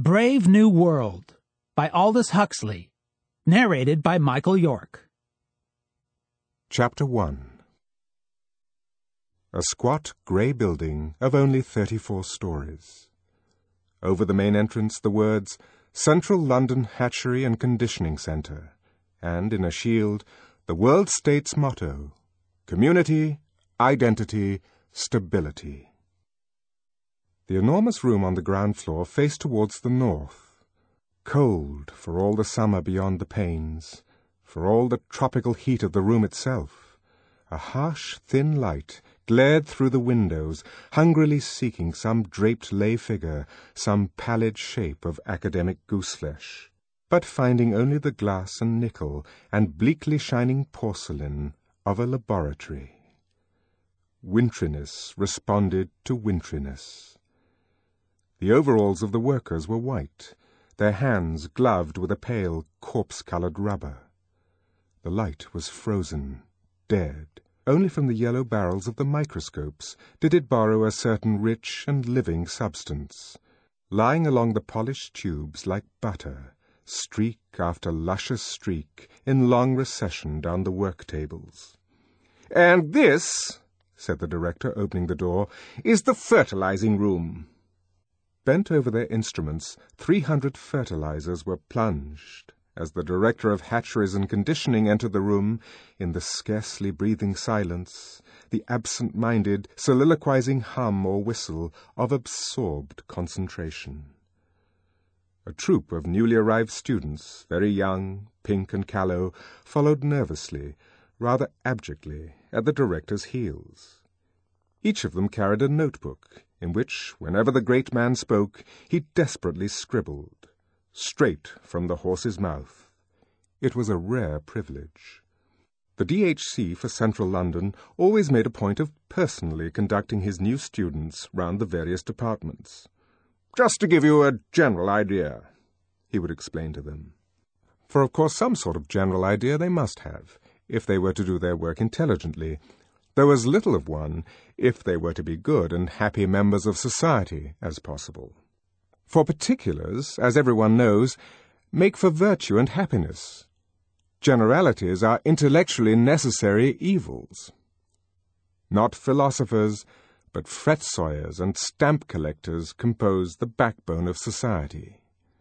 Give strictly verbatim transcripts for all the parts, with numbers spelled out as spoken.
Brave New World by Aldous Huxley, narrated by Michael York. Chapter one. A squat grey building of only thirty-four stories. Over the main entrance the words Central London Hatchery and Conditioning Centre, and in a shield the World State's motto, Community, Identity, Stability. The enormous room on the ground floor faced towards the north, cold for all the summer beyond the panes, for all the tropical heat of the room itself. A harsh, thin light glared through the windows, hungrily seeking some draped lay figure, some pallid shape of academic gooseflesh, but finding only the glass and nickel and bleakly shining porcelain of a laboratory. Wintriness responded to wintriness. The overalls of the workers were white, their hands gloved with a pale, corpse-coloured rubber. The light was frozen, dead. Only from the yellow barrels of the microscopes did it borrow a certain rich and living substance, lying along the polished tubes like butter, streak after luscious streak, in long recession down the work tables. "And this," said the director, opening the door, "is the fertilizing room." Bent over their instruments, three hundred fertilizers were plunged, as the director of hatcheries and conditioning entered the room, in the scarcely breathing silence, the absent-minded, soliloquizing hum or whistle of absorbed concentration. A troop of newly arrived students, very young, pink and callow, followed nervously, rather abjectly, at the director's heels. Each of them carried a notebook, in which, whenever the great man spoke, he desperately scribbled, straight from the horse's mouth. It was a rare privilege. The D H C for Central London always made a point of personally conducting his new students round the various departments. "Just to give you a general idea," he would explain to them. For of course some sort of general idea they must have, if they were to do their work intelligently, though as little of one, if they were to be good and happy members of society, as possible. For particulars, as everyone knows, make for virtue and happiness. Generalities are intellectually necessary evils. Not philosophers, but fret-sawyers and stamp collectors compose the backbone of society.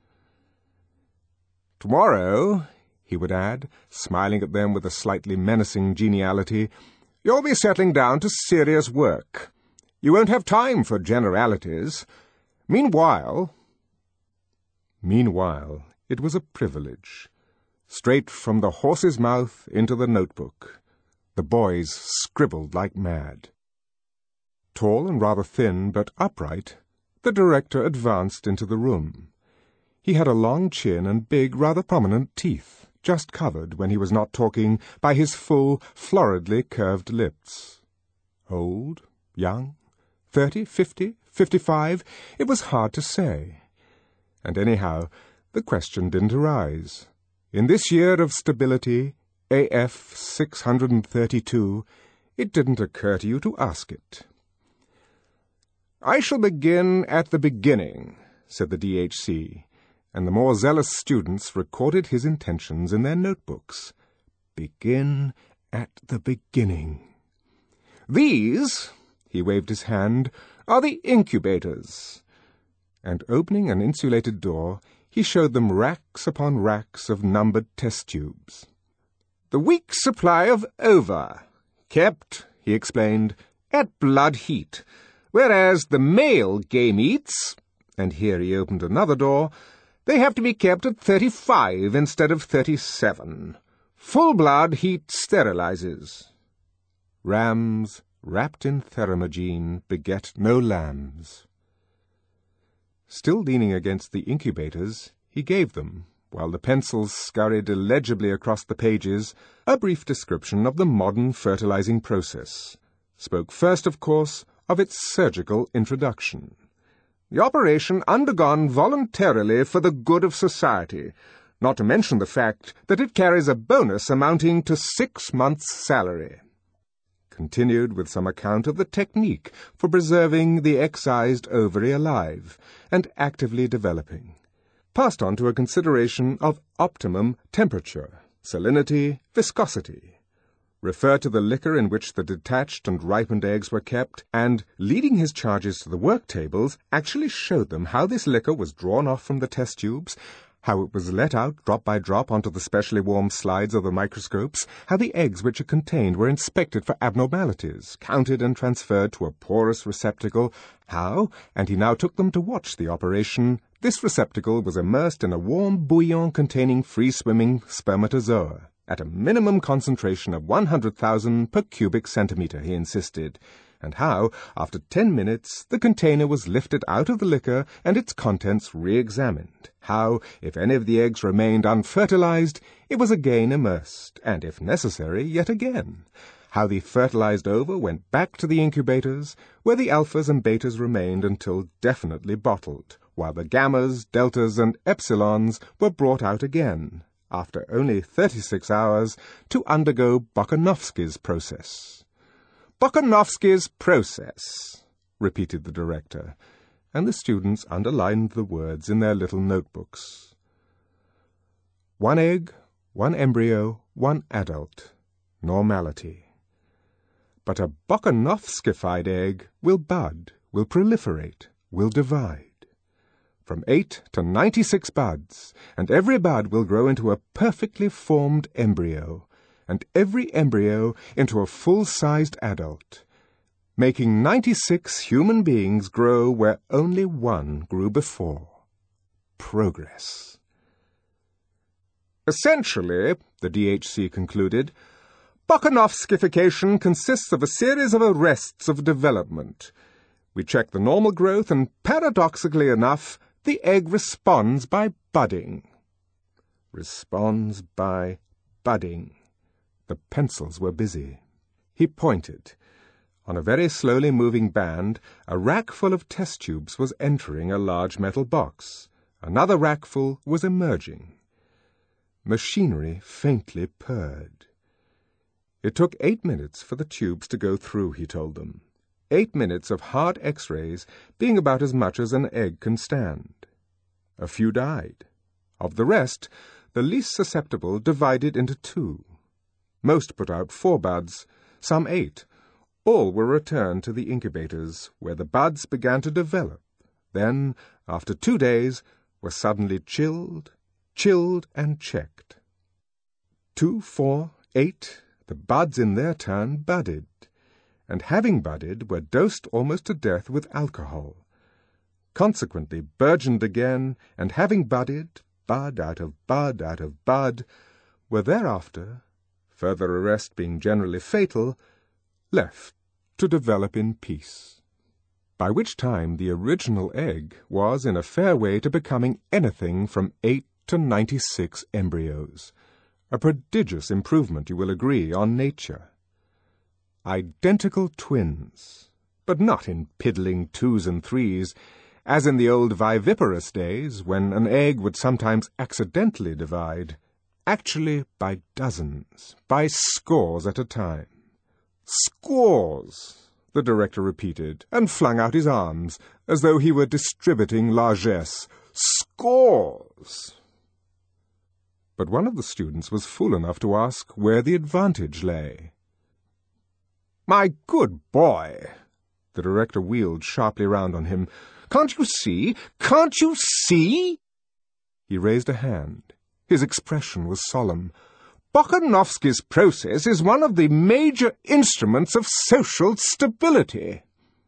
"Tomorrow," he would add, smiling at them with a slightly menacing geniality, "you'll be settling down to serious work. You won't have time for generalities. Meanwhile—" Meanwhile, it was a privilege. Straight from the horse's mouth into the notebook. The boys scribbled like mad. Tall and rather thin, but upright, the director advanced into the room. He had a long chin and big, rather prominent teeth, just covered, when he was not talking, by his full, floridly curved lips. Old, young, thirty, fifty, fifty-five, it was hard to say. And anyhow, the question didn't arise. In this year of stability, A F six hundred thirty-two, it didn't occur to you to ask it. "I shall begin at the beginning," said the D H C, and the more zealous students recorded his intentions in their notebooks. Begin at the beginning. "These," he waved his hand, "are the incubators." And opening an insulated door, he showed them racks upon racks of numbered test tubes. "The week's supply of ova, kept," he explained, "at blood heat, whereas the male gametes," and here he opened another door, "they have to be kept at thirty-five instead of thirty-seven. Full blood heat sterilizes." Rams wrapped in theramogene beget no lambs. Still leaning against the incubators, he gave them, while the pencils scurried illegibly across the pages, a brief description of the modern fertilizing process. Spoke first, of course, of its surgical introduction. "The operation undergone voluntarily for the good of society, not to mention the fact that it carries a bonus amounting to six months' salary." Continued with some account of the technique for preserving the excised ovary alive and actively developing, passed on to a consideration of optimum temperature, salinity, viscosity. Refer to the liquor in which the detached and ripened eggs were kept, and, leading his charges to the work tables, actually showed them how this liquor was drawn off from the test tubes, how it was let out drop by drop onto the specially warmed slides of the microscopes, how the eggs which it contained were inspected for abnormalities, counted and transferred to a porous receptacle, how, and he now took them to watch the operation, this receptacle was immersed in a warm bouillon containing free-swimming spermatozoa, at a minimum concentration of one hundred thousand per cubic centimetre, he insisted, and how, after ten minutes, the container was lifted out of the liquor and its contents re-examined, how, if any of the eggs remained unfertilized, it was again immersed, and, if necessary, yet again, how the fertilized ova went back to the incubators, where the alphas and betas remained until definitely bottled, while the gammas, deltas, and epsilons were brought out again, after only thirty-six hours, to undergo Bokanovsky's process. Bokanovsky's process, repeated the director, and the students underlined the words in their little notebooks. One egg, one embryo, one adult. Normality. But a Bokanovskified egg will bud, will proliferate, will divide. From eight to ninety-six buds, and every bud will grow into a perfectly formed embryo, and every embryo into a full-sized adult, making ninety-six human beings grow where only one grew before. Progress. Essentially, the D H C concluded, Bokanovskification consists of a series of arrests of development. We check the normal growth, and paradoxically enough, the egg responds by budding. Responds by budding. The pencils were busy. He pointed. On a very slowly moving band, a rack full of test tubes was entering a large metal box. Another rack full was emerging. Machinery faintly purred. It took eight minutes for the tubes to go through, he told them. Eight minutes of hard X-rays being about as much as an egg can stand. A few died. Of the rest, the least susceptible divided into two. Most put out four buds, some eight. All were returned to the incubators, where the buds began to develop, then, after two days, were suddenly chilled, chilled and checked. Two, four, eight, the buds in their turn budded, and having budded were dosed almost to death with alcohol. Consequently burgeoned again, and having budded, bud out of bud out of bud, were thereafter, further arrest being generally fatal, left to develop in peace. By which time the original egg was in a fair way to becoming anything from eight to ninety-six embryos. A prodigious improvement, you will agree, on nature. Identical twins, but not in piddling twos and threes, as in the old viviparous days, when an egg would sometimes accidentally divide, actually by dozens, by scores at a time. Scores, the director repeated, and flung out his arms, as though he were distributing largesse. Scores! But one of the students was fool enough to ask where the advantage lay. "My good boy," the director wheeled sharply round on him, "can't you see? Can't you see?" He raised a hand. His expression was solemn. "Bokanovsky's process is one of the major instruments of social stability."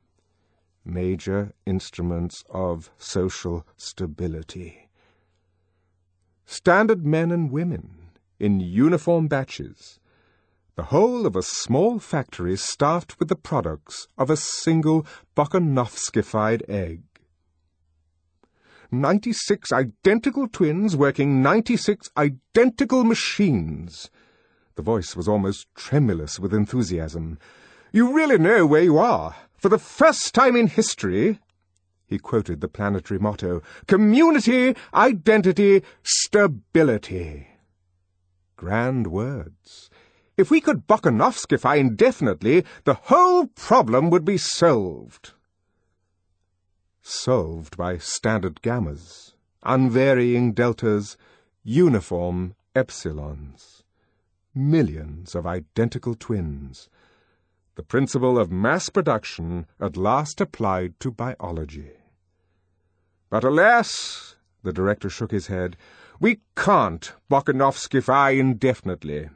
Major instruments of social stability. Standard men and women, in uniform batches, the whole of a small factory staffed with the products of a single Bokanovskified egg. Ninety-six identical twins working ninety-six identical machines. The voice was almost tremulous with enthusiasm. "You really know where you are. For the first time in history," he quoted the planetary motto, "community, identity, stability." Grand words. If we could Bokanovskify indefinitely, the whole problem would be solved. Solved by standard gammas, unvarying deltas, uniform epsilons. Millions of identical twins. The principle of mass production at last applied to biology. But alas, the director shook his head, we can't Bokanovskify indefinitely.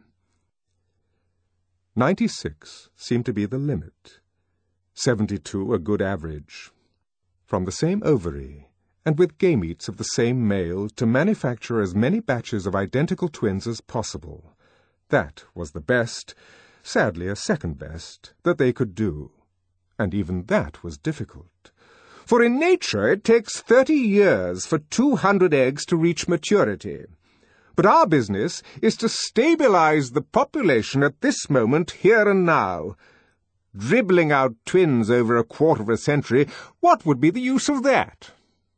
Ninety-six seemed to be the limit. Seventy-two a good average. From the same ovary, and with gametes of the same male, to manufacture as many batches of identical twins as possible. That was the best, sadly a second best, that they could do. And even that was difficult. For in nature it takes thirty years for two hundred eggs to reach maturity. But our business is to stabilize the population at this moment, here and now. Dribbling out twins over a quarter of a century, what would be the use of that?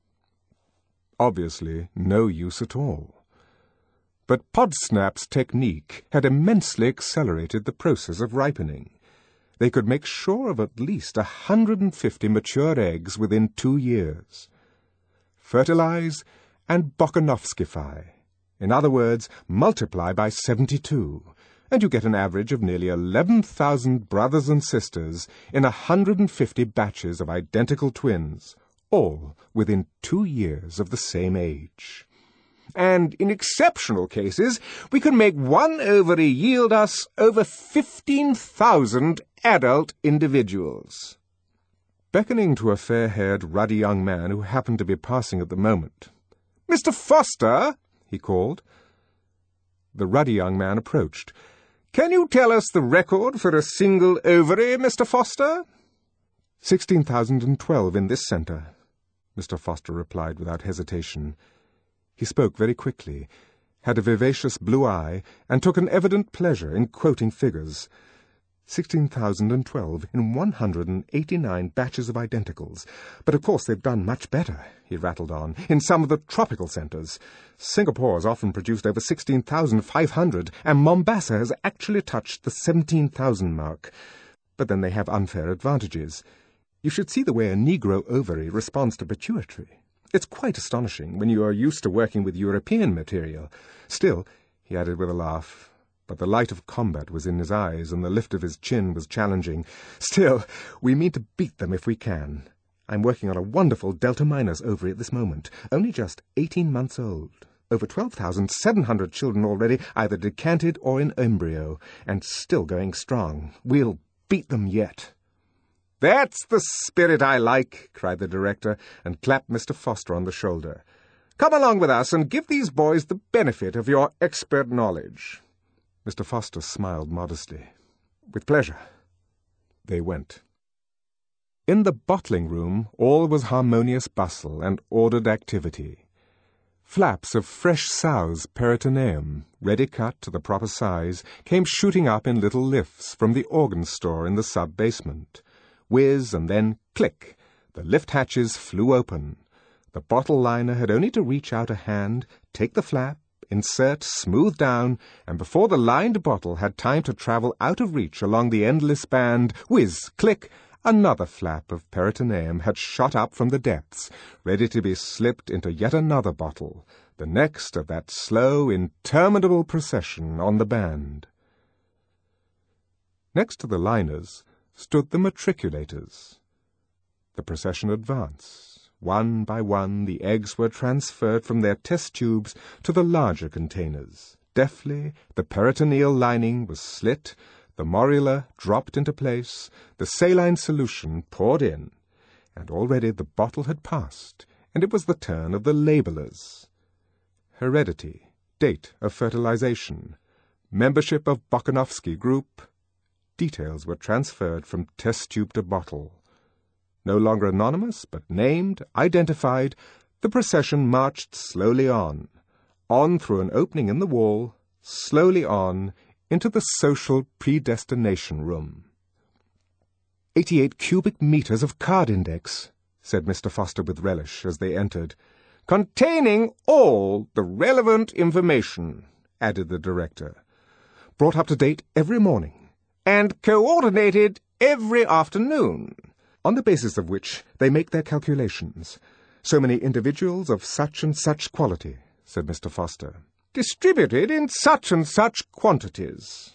Obviously, no use at all. But Podsnap's technique had immensely accelerated the process of ripening. They could make sure of at least a hundred and fifty mature eggs within two years. Fertilize and Bokanovskify. In other words, multiply by seventy-two, and you get an average of nearly eleven thousand brothers and sisters in a hundred and fifty batches of identical twins, all within two years of the same age. And in exceptional cases, we can make one ovary yield us over fifteen thousand adult individuals. Beckoning to a fair-haired, ruddy young man who happened to be passing at the moment, "Mister Foster," he called. The ruddy young man approached. "Can you tell us the record for a single ovary, Mister Foster?" Sixteen thousand and twelve in this centre," Mister Foster replied without hesitation. He spoke very quickly, had a vivacious blue eye, and took an evident pleasure in quoting figures. Sixteen thousand and twelve in one hundred and eighty-nine batches of identicals. But of course they've done much better, he rattled on, in some of the tropical centres. Singapore has often produced over sixteen thousand five hundred, and Mombasa has actually touched the seventeen thousand mark. But then they have unfair advantages. You should see the way a Negro ovary responds to pituitary. It's quite astonishing when you are used to working with European material. Still, he added with a laugh, but the light of combat was in his eyes and the lift of his chin was challenging. Still, we mean to beat them if we can. I'm working on a wonderful Delta Minus ovary at this moment, only just eighteen months old. Over twelve thousand seven hundred children already, either decanted or in embryo, and still going strong. We'll beat them yet. "That's the spirit I like," cried the director, and clapped Mister Foster on the shoulder. "Come along with us and give these boys the benefit of your expert knowledge." Mister Foster smiled modestly. "With pleasure." They went. In the bottling room all was harmonious bustle and ordered activity. Flaps of fresh sow's peritoneum, ready cut to the proper size, came shooting up in little lifts from the organ store in the sub-basement. Whiz, and then click, the lift hatches flew open. The bottle liner had only to reach out a hand, take the flap, insert, smooth down, and before the lined bottle had time to travel out of reach along the endless band, whiz, click, another flap of peritoneum had shot up from the depths, ready to be slipped into yet another bottle, the next of that slow, interminable procession on the band. Next to the liners stood the matriculators. The procession advanced. One by one the eggs were transferred from their test tubes to the larger containers. Deftly the peritoneal lining was slit, the morula dropped into place, the saline solution poured in, and already the bottle had passed, and it was the turn of the labellers. Heredity, date of fertilization, membership of Bokanovsky Group. Details were transferred from test tube to bottle. No longer anonymous, but named, identified, the procession marched slowly on, on through an opening in the wall, slowly on, into the social predestination room. Eighty-eight cubic meters of card index, said Mister Foster with relish as they entered. Containing all the relevant information, added the director. Brought up to date every morning, and coordinated every afternoon, on the basis of which they make their calculations. So many individuals of such and such quality, said Mister Foster. Distributed in such and such quantities.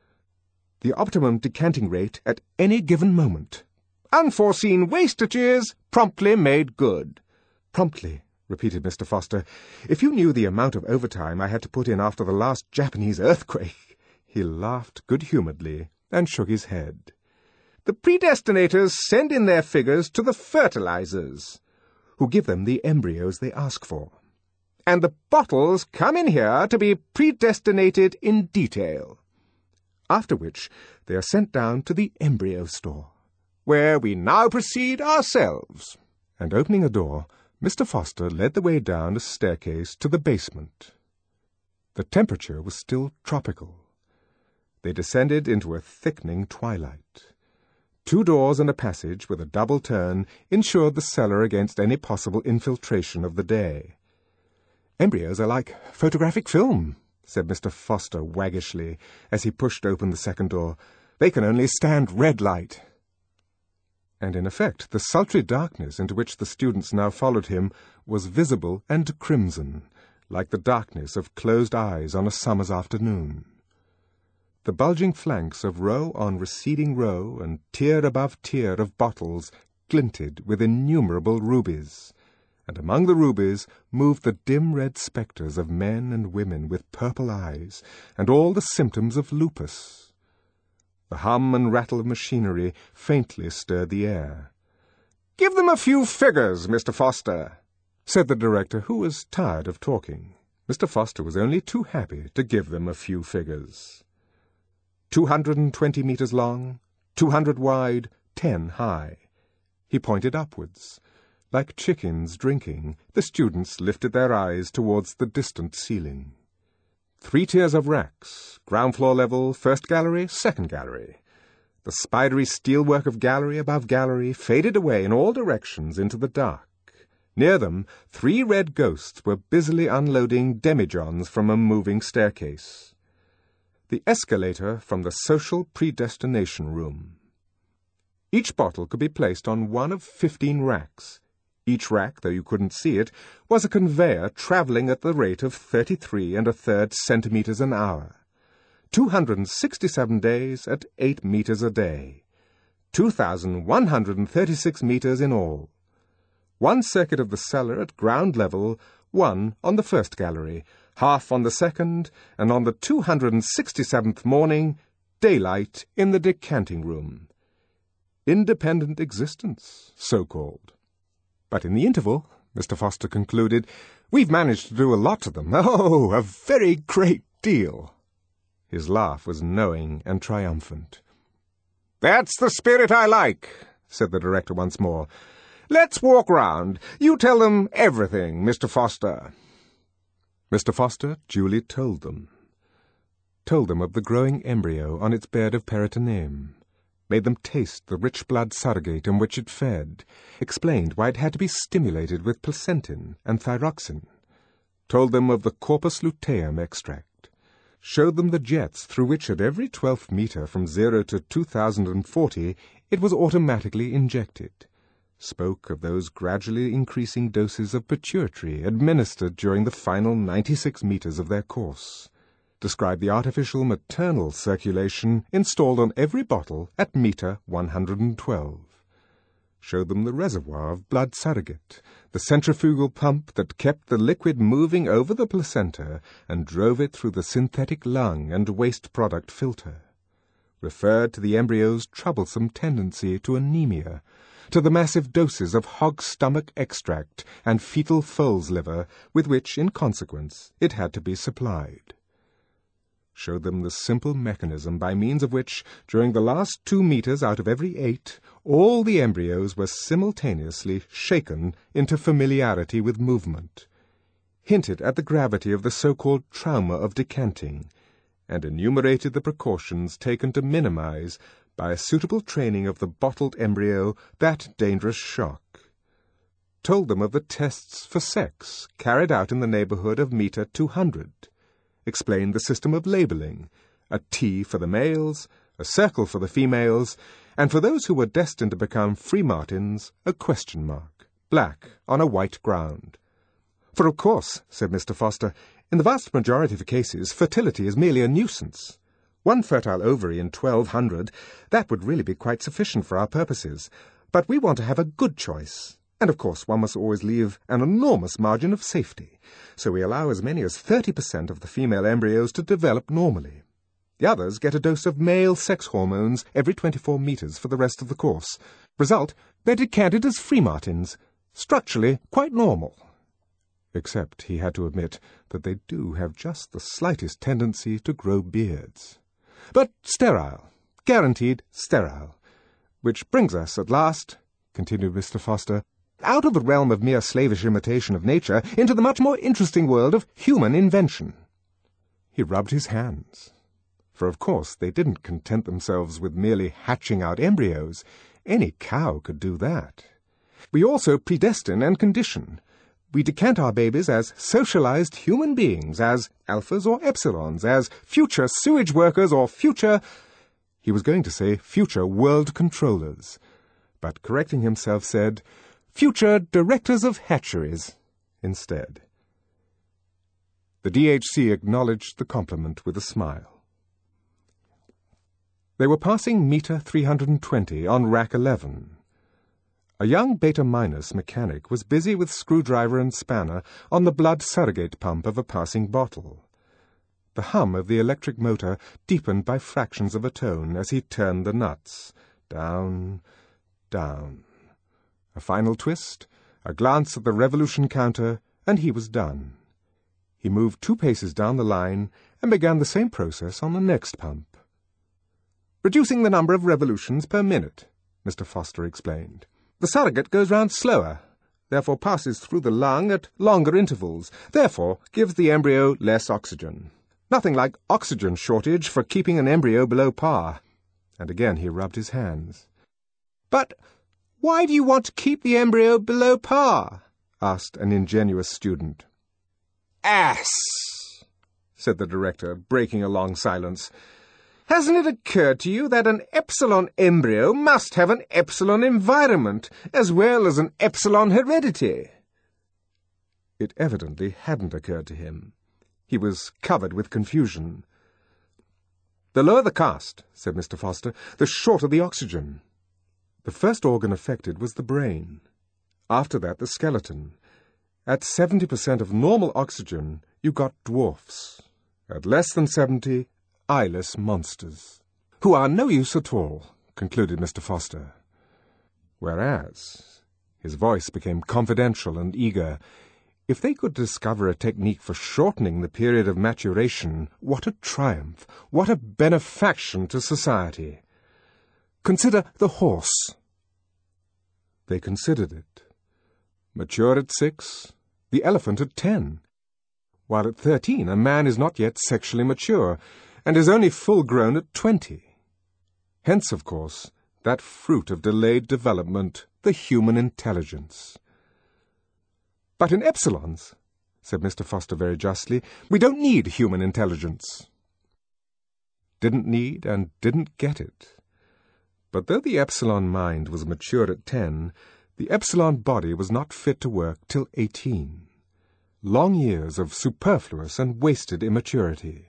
The optimum decanting rate at any given moment. Unforeseen wastages promptly made good. Promptly, repeated Mister Foster. If you knew the amount of overtime I had to put in after the last Japanese earthquake. He laughed good-humouredly and shook his head. The predestinators send in their figures to the fertilizers, who give them the embryos they ask for. And the bottles come in here to be predestinated in detail. After which they are sent down to the embryo store, where we now proceed ourselves. And opening a door, Mister Foster led the way down a staircase to the basement. The temperature was still tropical. They descended into a thickening twilight. Two doors and a passage with a double turn ensured the cellar against any possible infiltration of the day. Embryos are like photographic film, said Mister Foster waggishly, as he pushed open the second door. They can only stand red light. And in effect, the sultry darkness into which the students now followed him was visible and crimson, like the darkness of closed eyes on a summer's afternoon. The bulging flanks of row on receding row and tier above tier of bottles glinted with innumerable rubies, and among the rubies moved the dim red spectres of men and women with purple eyes, and all the symptoms of lupus. The hum and rattle of machinery faintly stirred the air. "Give them a few figures, Mister Foster," said the director, who was tired of talking. Mister Foster was only too happy to give them a few figures. Two hundred and twenty metres long, two hundred wide, ten high. He pointed upwards. Like chickens drinking, the students lifted their eyes towards the distant ceiling. Three tiers of racks, ground floor level, first gallery, second gallery. The spidery steelwork of gallery above gallery faded away in all directions into the dark. Near them, three red ghosts were busily unloading demijohns from a moving staircase. The escalator from the social predestination room. Each bottle could be placed on one of fifteen racks. Each rack, though you couldn't see it, was a conveyor travelling at the rate of thirty-three and a third centimetres an hour. Two hundred and sixty-seven days at eight metres a day. Two thousand one hundred and thirty-six metres in all. One circuit of the cellar at ground level, one on the first gallery, half on the second, and on the two hundred and sixty-seventh morning, daylight in the decanting room. Independent existence, so-called. But in the interval, Mister Foster concluded, we've managed to do a lot to them. Oh, a very great deal. His laugh was knowing and triumphant. That's the spirit I like, said the director once more. Let's walk round. You tell them everything, Mister Foster. Mister Foster duly told them. Told them of the growing embryo on its bed of peritoneum. Made them taste the rich blood surrogate in which it fed, explained why it had to be stimulated with placentin and thyroxin, told them of the corpus luteum extract, showed them the jets through which at every twelfth metre from zero to two thousand forty it was automatically injected, spoke of those gradually increasing doses of pituitary administered during the final ninety-six metres of their course, described the artificial maternal circulation installed on every bottle at metre one hundred and twelve, showed them the reservoir of blood surrogate, the centrifugal pump that kept the liquid moving over the placenta and drove it through the synthetic lung and waste product filter, referred to the embryo's troublesome tendency to anemia, to the massive doses of hog stomach extract and fetal foal's liver with which, in consequence, it had to be supplied. Showed them the simple mechanism by means of which, during the last two metres out of every eight, all the embryos were simultaneously shaken into familiarity with movement, hinted at the gravity of the so-called trauma of decanting, and enumerated the precautions taken to minimize, by a suitable training of the bottled embryo, that dangerous shock. Told them of the tests for sex carried out in the neighbourhood of metre two hundred, explained the system of labelling, a T for the males, a circle for the females, and for those who were destined to become free martins, a question mark. black on a white ground. For of course, said Mister Foster, in the vast majority of cases, fertility is merely a nuisance. One fertile ovary in twelve hundred, that would really be quite sufficient for our purposes. But we want to have a good choice. And of course one must always leave an enormous margin of safety. So we allow as many as thirty percent of the female embryos to develop normally. The others get a dose of male sex hormones every twenty-four meters for the rest of the course. Result, they're decanted as Freemartins. Structurally quite normal. Except he had to admit that they do have just the slightest tendency to grow beards. But sterile. Guaranteed sterile. Which brings us at last, continued Mister Foster, out of the realm of mere slavish imitation of nature into the much more interesting world of human invention. He rubbed his hands. For of course they didn't content themselves with merely hatching out embryos. Any cow could do that. We also predestine and condition. We decant our babies as socialized human beings, as alphas or epsilons, as future sewage workers or future... He was going to say future world controllers, but correcting himself said future directors of hatcheries instead. The D H C acknowledged the compliment with a smile. They were passing meter three hundred twenty on rack eleven. A young beta-minus mechanic was busy with screwdriver and spanner on the blood surrogate pump of a passing bottle. The hum of the electric motor deepened by fractions of a tone as he turned the nuts. Down, down. A final twist, a glance at the revolution counter, and he was done. He moved two paces down the line and began the same process on the next pump. Reducing the number of revolutions per minute, Mister Foster explained. The surrogate goes round slower, therefore passes through the lung at longer intervals, therefore gives the embryo less oxygen. Nothing like oxygen shortage for keeping an embryo below par. And again he rubbed his hands. But why do you want to keep the embryo below par? Asked an ingenuous student. Ass, said the director, breaking a long silence. Hasn't it occurred to you that an epsilon embryo must have an epsilon environment, as well as an epsilon heredity? It evidently hadn't occurred to him. He was covered with confusion. The lower the caste, said Mister Foster, the shorter the oxygen. The first organ affected was the brain. After that, the skeleton. At seventy percent of normal oxygen, you got dwarfs. At less than seventy, eyeless monsters, who are no use at all, concluded Mister Foster. Whereas, his voice became confidential and eager, if they could discover a technique for shortening the period of maturation, what a triumph, what a benefaction to society. Consider the horse. They considered it. Mature at six, the elephant at ten. While at thirteen a man is not yet sexually mature, and is only full-grown at twenty. Hence, of course, that fruit of delayed development, the human intelligence. But in epsilons, said Mister Foster very justly, we don't need human intelligence. Didn't need and didn't get it. But though the epsilon mind was mature at ten, the epsilon body was not fit to work till eighteen. Long years of superfluous and wasted immaturity.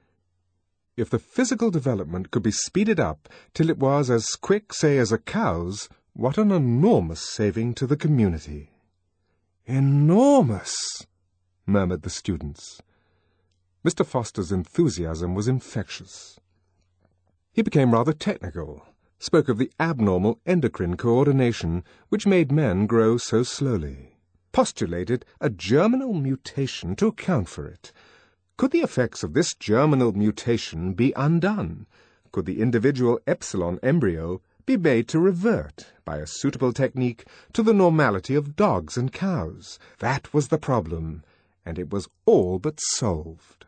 If the physical development could be speeded up till it was as quick, say, as a cow's, what an enormous saving to the community. Enormous, murmured the students. Mister Foster's enthusiasm was infectious. He became rather technical, spoke of the abnormal endocrine coordination which made men grow so slowly, postulated a germinal mutation to account for it. Could the effects of this germinal mutation be undone? Could the individual epsilon embryo be made to revert, by a suitable technique, to the normality of dogs and cows? That was the problem, and it was all but solved.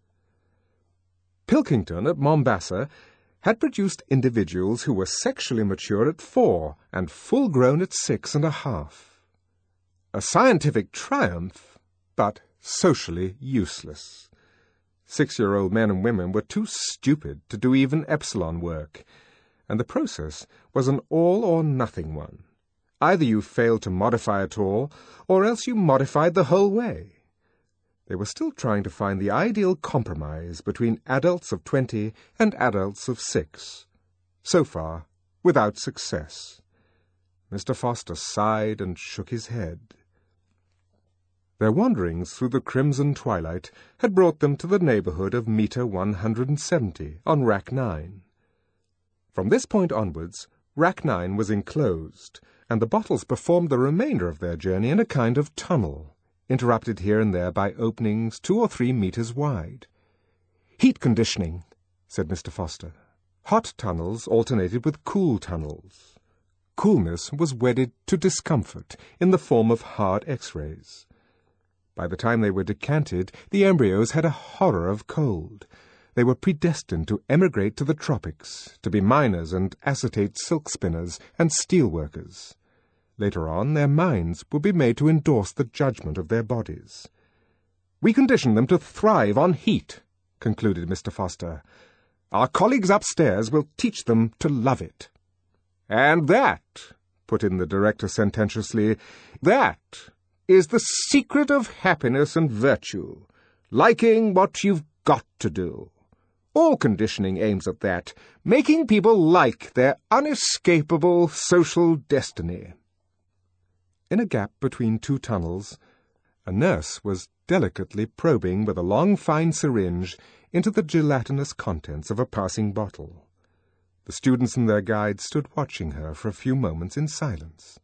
Pilkington at Mombasa had produced individuals who were sexually mature at four and full-grown at six and a half. A scientific triumph, but socially useless. Six-year-old men and women were too stupid to do even epsilon work, and the process was an all-or-nothing one. Either you failed to modify at all, or else you modified the whole way. They were still trying to find the ideal compromise between adults of twenty and adults of six. So far, without success. Mister Foster sighed and shook his head. Their wanderings through the crimson twilight had brought them to the neighborhood of meter one hundred seventy on Rack nine. From this point onwards, Rack nine was enclosed, and the bottles performed the remainder of their journey in a kind of tunnel, interrupted here and there by openings two or three meters wide. "Heat conditioning," said Mister Foster. Hot tunnels alternated with cool tunnels. Coolness was wedded to discomfort in the form of hard X-rays. By the time they were decanted, the embryos had a horror of cold. They were predestined to emigrate to the tropics, to be miners and acetate silk spinners and steel workers. Later on, their minds would be made to endorse the judgment of their bodies. "We condition them to thrive on heat," concluded Mister Foster. "Our colleagues upstairs will teach them to love it." "And that," put in the director sententiously, "that is the secret of happiness and virtue, liking what you've got to do. All conditioning aims at that, making people like their unescapable social destiny." In a gap between two tunnels, a nurse was delicately probing with a long, fine syringe into the gelatinous contents of a passing bottle. The students and their guide stood watching her for a few moments in silence.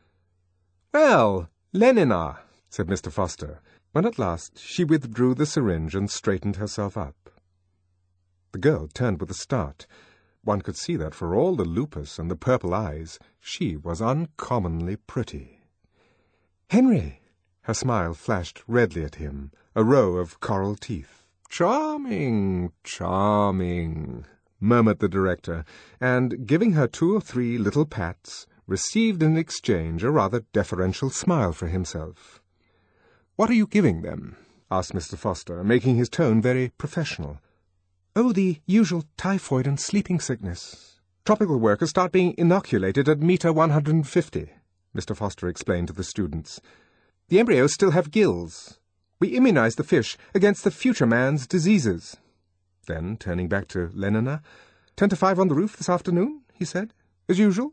"Well, Lenina," said Mister Foster, when at last she withdrew the syringe and straightened herself up. The girl turned with a start. One could see that for all the lupus and the purple eyes, she was uncommonly pretty. "Henry!" Her smile flashed redly at him, a row of coral teeth. "Charming, charming," murmured the director, and, giving her two or three little pats, received in exchange a rather deferential smile for himself. "What are you giving them?" asked Mister Foster, making his tone very professional. "Oh, the usual typhoid and sleeping sickness. Tropical workers start being inoculated at meter one hundred fifty, Mister Foster explained to the students. "The embryos still have gills. We immunize the fish against the future man's diseases." Then, turning back to Lenina, ten to five on the roof this afternoon," he said, "as usual."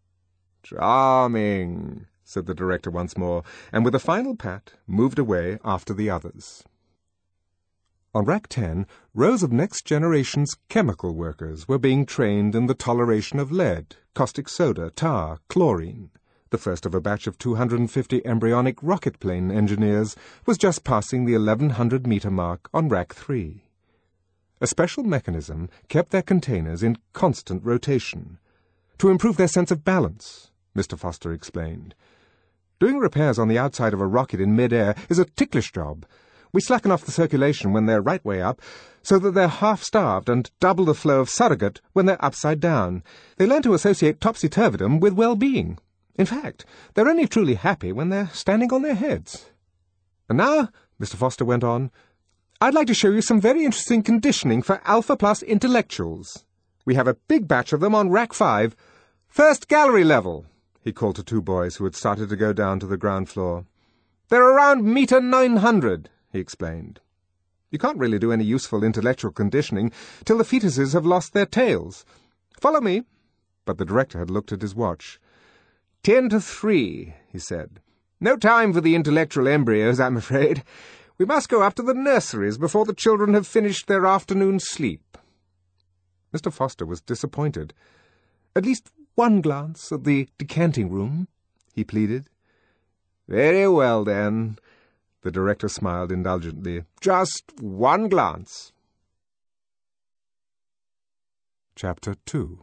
"Charming," said the director once more, and with a final pat moved away after the others. On Rack ten, rows of Next Generation's chemical workers were being trained in the toleration of lead, caustic soda, tar, chlorine. The first of a batch of two hundred fifty embryonic rocket plane engineers was just passing the eleven hundred meter mark on Rack three. A special mechanism kept their containers in constant rotation. "To improve their sense of balance," Mister Foster explained. "Doing repairs on the outside of a rocket in mid-air is a ticklish job. We slacken off the circulation when they're right way up, so that they're half-starved, and double the flow of surrogate when they're upside down. They learn to associate topsy-turvydom with well-being. In fact, they're only truly happy when they're standing on their heads. And now," Mister Foster went on, "I'd like to show you some very interesting conditioning for Alpha Plus intellectuals. We have a big batch of them on Rack five. First gallery level," he called to two boys who had started to go down to the ground floor. "They're around meter nine hundred, he explained. "You can't really do any useful intellectual conditioning till the fetuses have lost their tails. Follow me." But the director had looked at his watch. Ten to three, he said. "No time for the intellectual embryos, I'm afraid. We must go up to the nurseries before the children have finished their afternoon sleep." Mister Foster was disappointed. "At least one glance at the decanting room," he pleaded. "Very well, then." The director smiled indulgently. "Just one glance." Chapter two.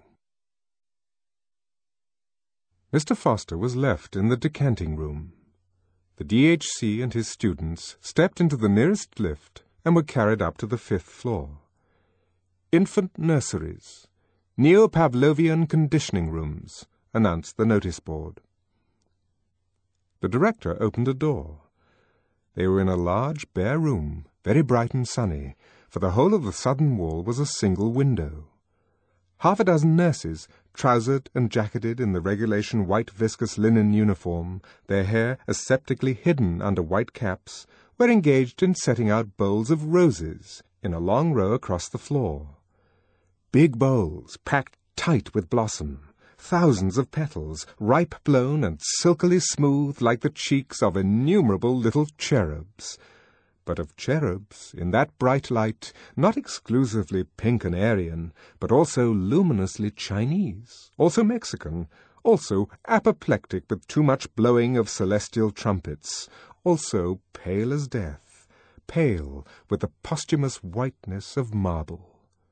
Mister Foster was left in the decanting room. The D H C and his students stepped into the nearest lift and were carried up to the fifth floor. "Infant nurseries, Neo-Pavlovian conditioning rooms," announced the notice board. The director opened a door. They were in a large, bare room, very bright and sunny, for the whole of the southern wall was a single window. Half a dozen nurses, trousered and jacketed in the regulation white viscous linen uniform, their hair aseptically hidden under white caps, were engaged in setting out bowls of roses in a long row across the floor. Big bowls, packed tight with blossom, thousands of petals, ripe blown and silkily smooth like the cheeks of innumerable little cherubs. But of cherubs, in that bright light, not exclusively pink and Aryan, but also luminously Chinese, also Mexican, also apoplectic with too much blowing of celestial trumpets, also pale as death, pale with the posthumous whiteness of marble.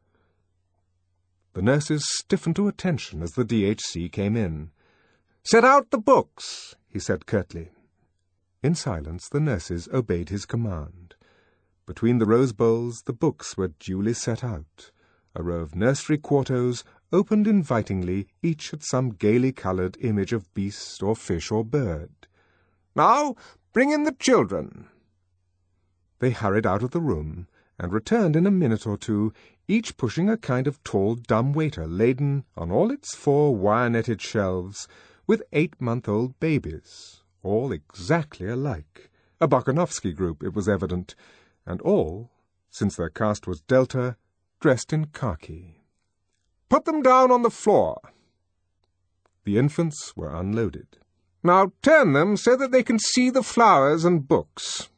The nurses stiffened to attention as the D H C came in. "Set out the books," he said curtly. In silence the nurses obeyed his command. Between the rose bowls the books were duly set out. A row of nursery quartos opened invitingly, each at some gaily coloured image of beast or fish or bird. "Now bring in the children." They hurried out of the room, and returned in a minute or two, each pushing a kind of tall dumb waiter laden, on all its four wire-netted shelves, with eight-month-old babies, all exactly alike. A Bokanovsky group, it was evident, and all, since their caste was Delta, dressed in khaki. "Put them down on the floor." The infants were unloaded. "Now turn them so that they can see the flowers and books."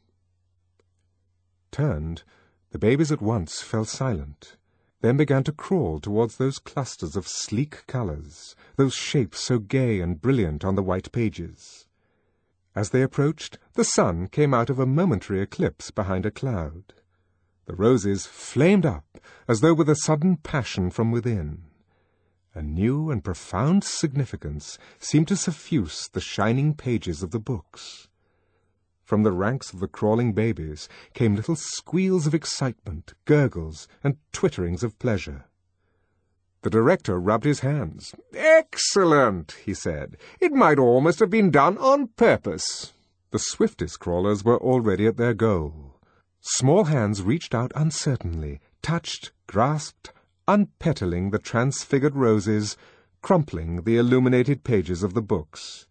Turned, the babies at once fell silent, then began to crawl towards those clusters of sleek colours, those shapes so gay and brilliant on the white pages. As they approached, the sun came out of a momentary eclipse behind a cloud. The roses flamed up as though with a sudden passion from within. A new and profound significance seemed to suffuse the shining pages of the books. From the ranks of the crawling babies came little squeals of excitement, gurgles, and twitterings of pleasure. The director rubbed his hands. "Excellent," he said. "It might almost have been done on purpose." The swiftest crawlers were already at their goal. Small hands reached out uncertainly, touched, grasped, unpetaling the transfigured roses, crumpling the illuminated pages of the books.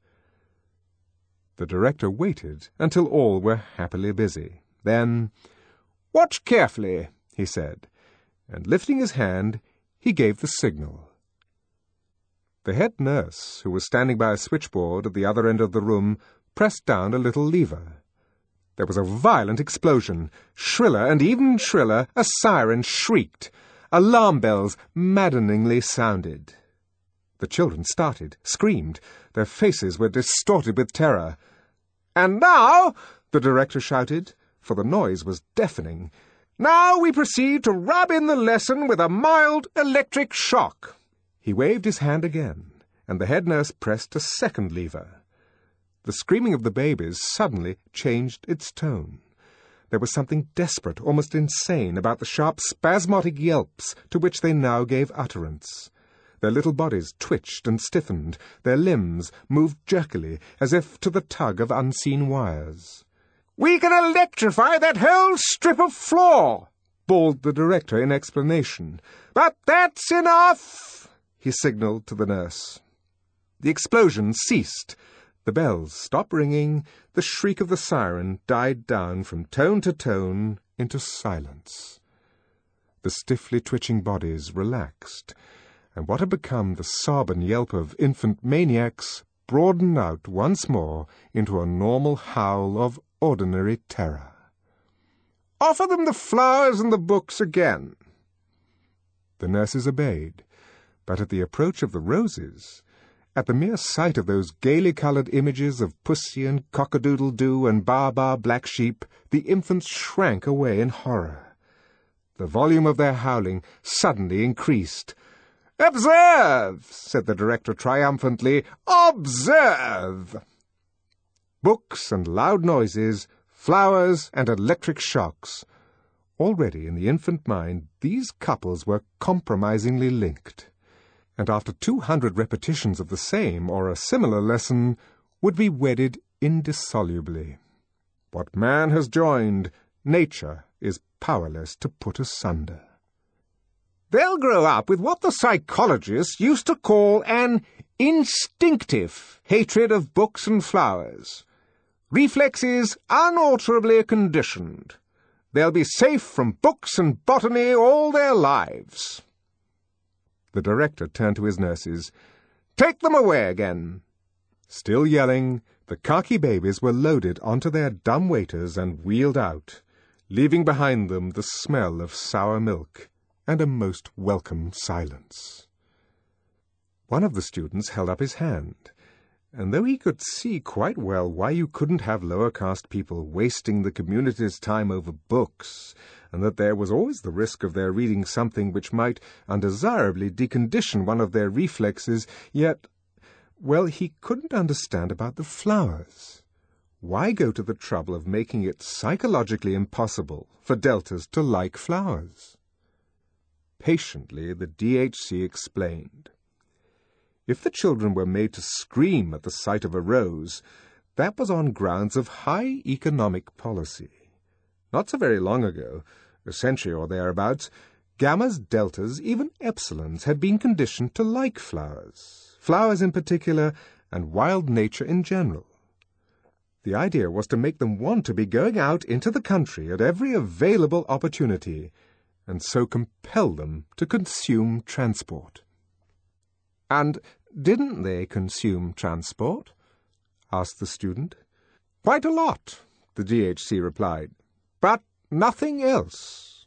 The director waited until all were happily busy. Then, "Watch carefully," he said, and lifting his hand, he gave the signal. The head nurse, who was standing by a switchboard at the other end of the room, pressed down a little lever. There was a violent explosion. Shriller and even shriller, a siren shrieked. Alarm bells maddeningly sounded. The children started, screamed. Their faces were distorted with terror. "And now," the director shouted, for the noise was deafening, "now we proceed to rub in the lesson with a mild electric shock." He waved his hand again, and the head nurse pressed a second lever. The screaming of the babies suddenly changed its tone. There was something desperate, almost insane, about the sharp, spasmodic yelps to which they now gave utterance. Their little bodies twitched and stiffened, their limbs moved jerkily, as if to the tug of unseen wires. "We can electrify that whole strip of floor," bawled the director in explanation. "But that's enough," he signalled to the nurse. The explosion ceased. The bells stopped ringing. The shriek of the siren died down from tone to tone into silence. The stiffly twitching bodies relaxed, and what had become the sob and yelp of infant maniacs broadened out once more into a normal howl of ordinary terror. "Offer them the flowers and the books again." The nurses obeyed, but at the approach of the roses, at the mere sight of those gaily coloured images of pussy and cock-a-doodle-doo and bar-bar black sheep, the infants shrank away in horror. The volume of their howling suddenly increased. "Observe," said the director triumphantly, "observe!" Books and loud noises, flowers and electric shocks. Already in the infant mind these couples were compromisingly linked, and after two hundred repetitions of the same or a similar lesson would be wedded indissolubly. What man has joined, nature is powerless to put asunder. They'll grow up with what the psychologists used to call an instinctive hatred of books and flowers. Reflexes unalterably conditioned. They'll be safe from books and botany all their lives." The director turned to his nurses. "Take them away again." Still yelling, the khaki babies were loaded onto their dumb waiters and wheeled out, leaving behind them the smell of sour milk and a most welcome silence. One of the students held up his hand, and though he could see quite well why you couldn't have lower-caste people wasting the community's time over books, and that there was always the risk of their reading something which might undesirably decondition one of their reflexes, yet, well, he couldn't understand about the flowers. Why go to the trouble of making it psychologically impossible for deltas to like flowers? Patiently, the D H C explained. If the children were made to scream at the sight of a rose, that was on grounds of high economic policy. Not so very long ago, a century or thereabouts, gammas, deltas, even epsilons had been conditioned to like flowers, flowers in particular, and wild nature in general. The idea was to make them want to be going out into the country at every available opportunity, and so compel them to consume transport. "And didn't they consume transport?" asked the student. "Quite a lot," the D H C replied, "but nothing else."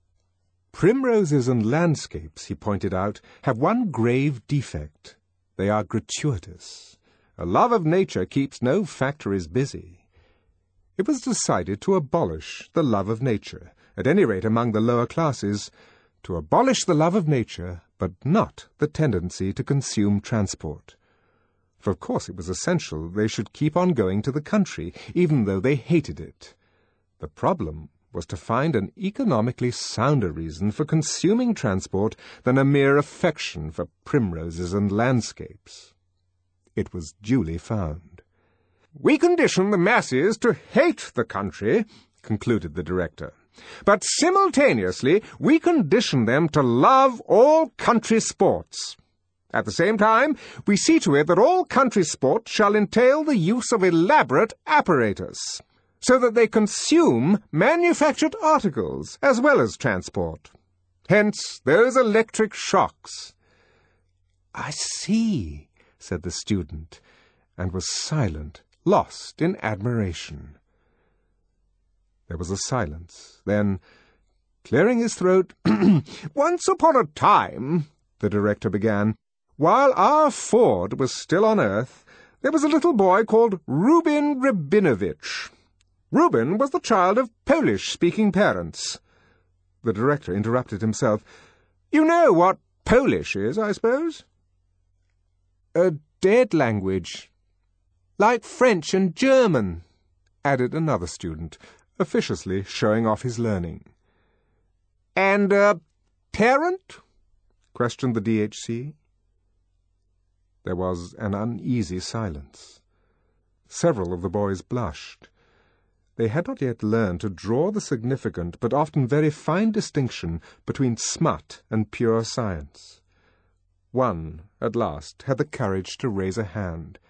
Primroses and landscapes, he pointed out, have one grave defect. They are gratuitous. A love of nature keeps no factories busy. It was decided to abolish the love of nature, at any rate among the lower classes, to abolish the love of nature, but not the tendency to consume transport. For of course it was essential they should keep on going to the country, even though they hated it. The problem was to find an economically sounder reason for consuming transport than a mere affection for primroses and landscapes. It was duly found. "We condition the masses to hate the country," concluded the director. "But simultaneously we condition them to love all country sports. At the same time, we see to it that all country sports shall entail the use of elaborate apparatus, so that they consume manufactured articles as well as transport. Hence those electric shocks." "I see," said the student, and was silent, lost in admiration. There was a silence. Then, clearing his throat, "Once upon a time," the director began, "while our Ford was still on earth, there was a little boy called Rubin Rabinovich. Rubin was the child of Polish-speaking parents." The director interrupted himself. "You know what Polish is, I suppose?" "A dead language. Like French and German," added another student, officiously showing off his learning. "And a parent?" questioned the D H C. There was an uneasy silence. Several of the boys blushed. They had not yet learned to draw the significant but often very fine distinction between smut and pure science. One, at last, had the courage to raise a hand.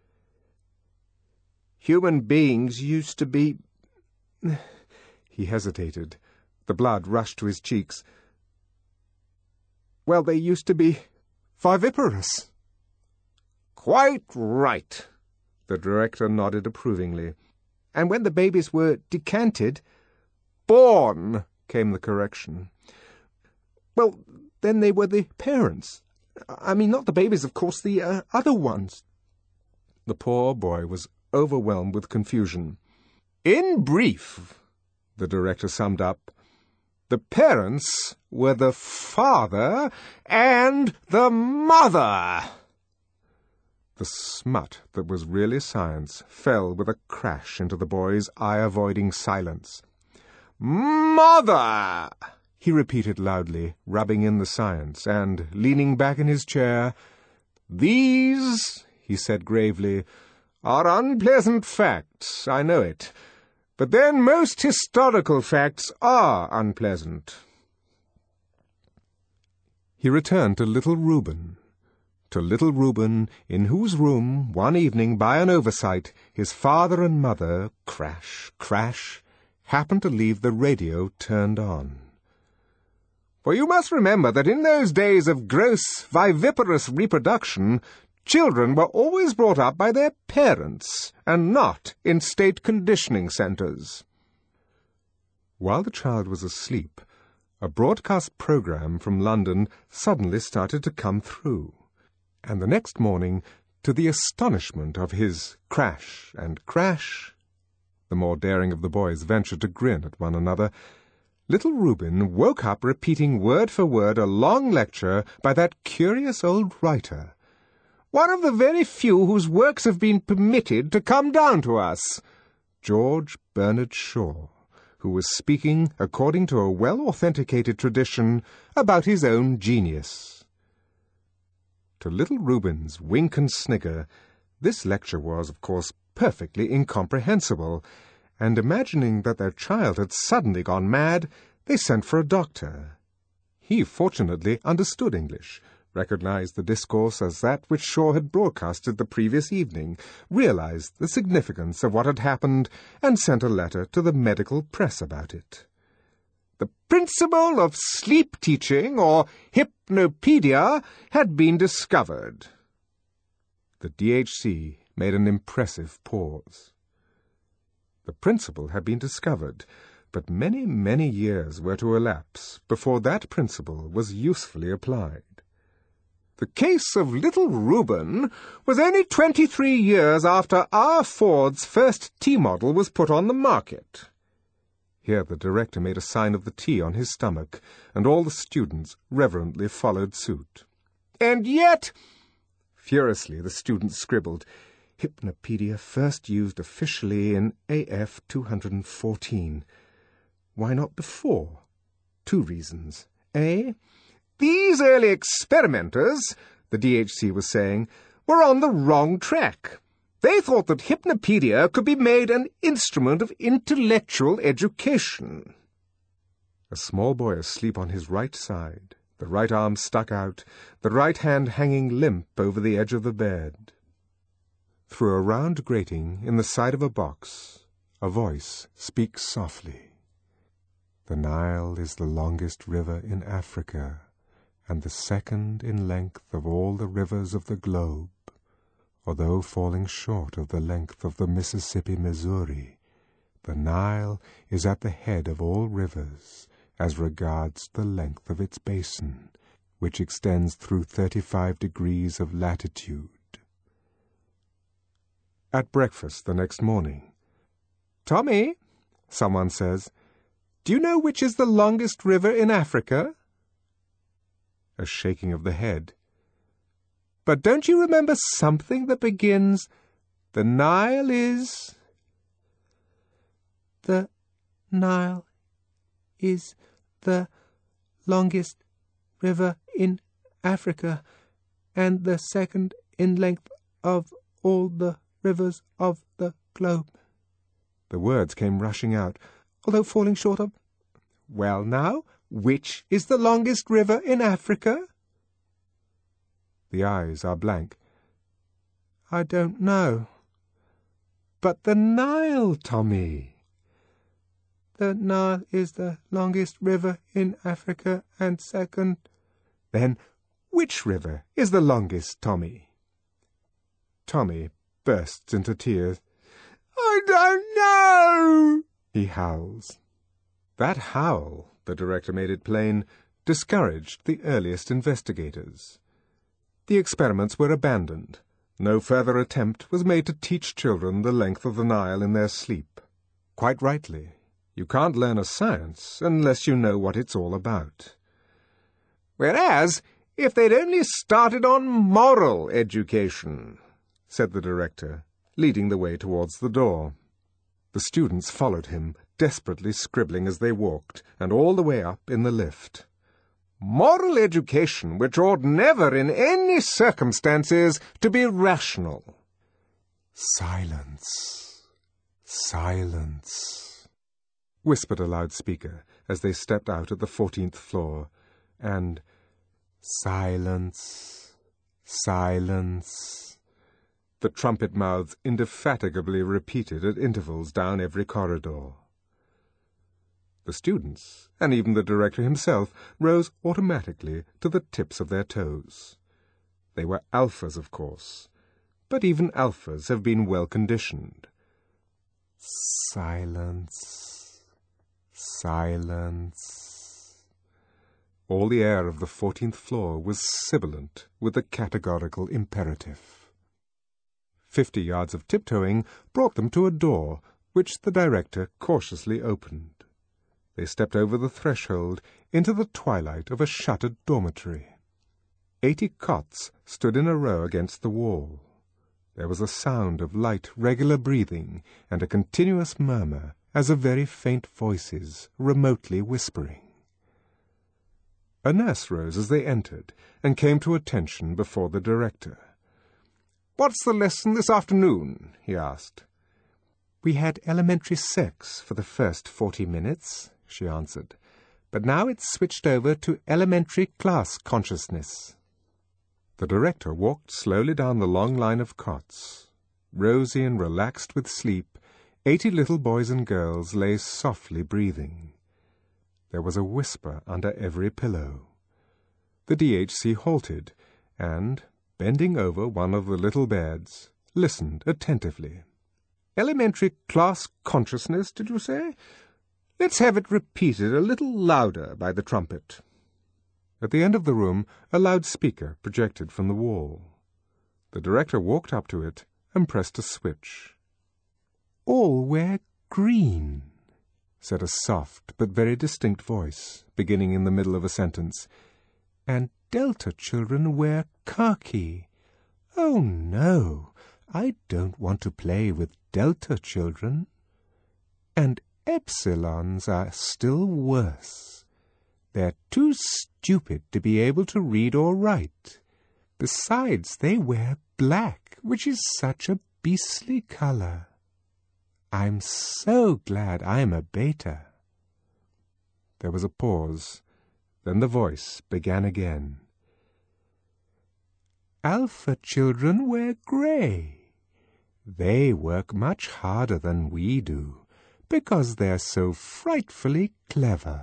"Human beings used to be—" He hesitated. The blood rushed to his cheeks. "Well, they used to be viviparous." "Quite right," the director nodded approvingly. "And when the babies were decanted—" "Born," came the correction. "Well, then they were the parents. I mean, not the babies, of course, the uh, other ones." The poor boy was overwhelmed with confusion. "In brief," the director summed up, "the parents were the father and the mother." The smut that was really science fell with a crash into the boy's eye-avoiding silence. "Mother!" he repeated loudly, rubbing in the science, and, leaning back in his chair, "These," he said gravely, "are unpleasant facts, I know it. But then most historical facts are unpleasant." He returned to little Reuben, to little Reuben, in whose room, one evening by an oversight, his father and mother, crash, crash, happened to leave the radio turned on. For you must remember that in those days of gross, viviparous reproduction, children were always brought up by their parents, and not in state conditioning centres. While the child was asleep, a broadcast programme from London suddenly started to come through, and the next morning, to the astonishment of his crash and crash, the more daring of the boys ventured to grin at one another, little Reuben woke up repeating word for word a long lecture by that curious old writer, one of the very few whose works have been permitted to come down to us, George Bernard Shaw, who was speaking, according to a well-authenticated tradition, about his own genius. To little Reuben's wink and snigger, this lecture was, of course, perfectly incomprehensible, and imagining that their child had suddenly gone mad, they sent for a doctor. He fortunately understood English, recognized the discourse as that which Shaw had broadcasted the previous evening, realized the significance of what had happened, and sent a letter to the medical press about it. The principle of sleep teaching, or hypnopedia, had been discovered. The D H C made an impressive pause. The principle had been discovered, but many, many years were to elapse before that principle was usefully applied. The case of little Reuben was only twenty-three years after our Ford's first T-model was put on the market. Here the director made a sign of the T on his stomach, and all the students reverently followed suit. And yet, furiously the students scribbled, Hypnopedia first used officially in A F two fourteen. Why not before? Two reasons. A. These early experimenters, the D H C was saying, were on the wrong track. They thought that Hypnopedia could be made an instrument of intellectual education. A small boy asleep on his right side, the right arm stuck out, the right hand hanging limp over the edge of the bed. Through a round grating in the side of a box, a voice speaks softly. The Nile is the longest river in Africa, and the second in length of all the rivers of the globe, although falling short of the length of the Mississippi, Missouri. The Nile is at the head of all rivers as regards the length of its basin, which extends through thirty-five degrees of latitude. At breakfast the next morning, Tommy, someone says, do you know which is the longest river in Africa? A shaking of the head. But don't you remember something that begins, the Nile is... The Nile is the longest river in Africa, and the second in length of all the rivers of the globe. The words came rushing out, although falling short of... Well now, which is the longest river in Africa? The eyes are blank. I don't know. But the Nile, Tommy. The Nile is the longest river in Africa and second... Then which river is the longest, Tommy? Tommy bursts into tears. I don't know, he howls. That howl, the director made it plain, discouraged the earliest investigators. The experiments were abandoned. No further attempt was made to teach children the length of the Nile in their sleep. Quite rightly. You can't learn a science unless you know what it's all about. Whereas, if they'd only started on moral education, said the director, leading the way towards the door. The students followed him, desperately scribbling as they walked, and all the way up in the lift. Moral education which ought never in any circumstances to be rational. Silence, silence, whispered a loudspeaker as they stepped out at the fourteenth floor, and Silence, silence, the trumpet mouths indefatigably repeated at intervals down every corridor. The students, and even the director himself, rose automatically to the tips of their toes. They were alphas, of course, but even alphas have been well conditioned. Silence, silence. All the air of the fourteenth floor was sibilant with the categorical imperative. Fifty yards of tiptoeing brought them to a door, which the director cautiously opened. They stepped over the threshold into the twilight of a shuttered dormitory. Eighty cots stood in a row against the wall. There was a sound of light, regular breathing, and a continuous murmur, as of very faint voices remotely whispering. A nurse rose as they entered, and came to attention before the director. "What's the lesson this afternoon?" he asked. "We had elementary sex for the first forty minutes," she answered, "but now it's switched over to elementary class consciousness." The director walked slowly down the long line of cots. Rosy and relaxed with sleep, eighty little boys and girls lay softly breathing. There was a whisper under every pillow. The D H C halted, and, bending over one of the little beds, listened attentively. "Elementary class consciousness, did you say? Let's have it repeated a little louder by the trumpet." At the end of the room, a loudspeaker projected from the wall. The director walked up to it and pressed a switch. "All wear green," said a soft but very distinct voice, beginning in the middle of a sentence. "And Delta children wear khaki. Oh, no, I don't want to play with Delta children. And Epsilons are still worse. They're too stupid to be able to read or write. Besides, they wear black, which is such a beastly color. I'm so glad I'm a beta." There was a pause. Then the voice began again. "Alpha children wear gray. They work much harder than we do, because they're so frightfully clever.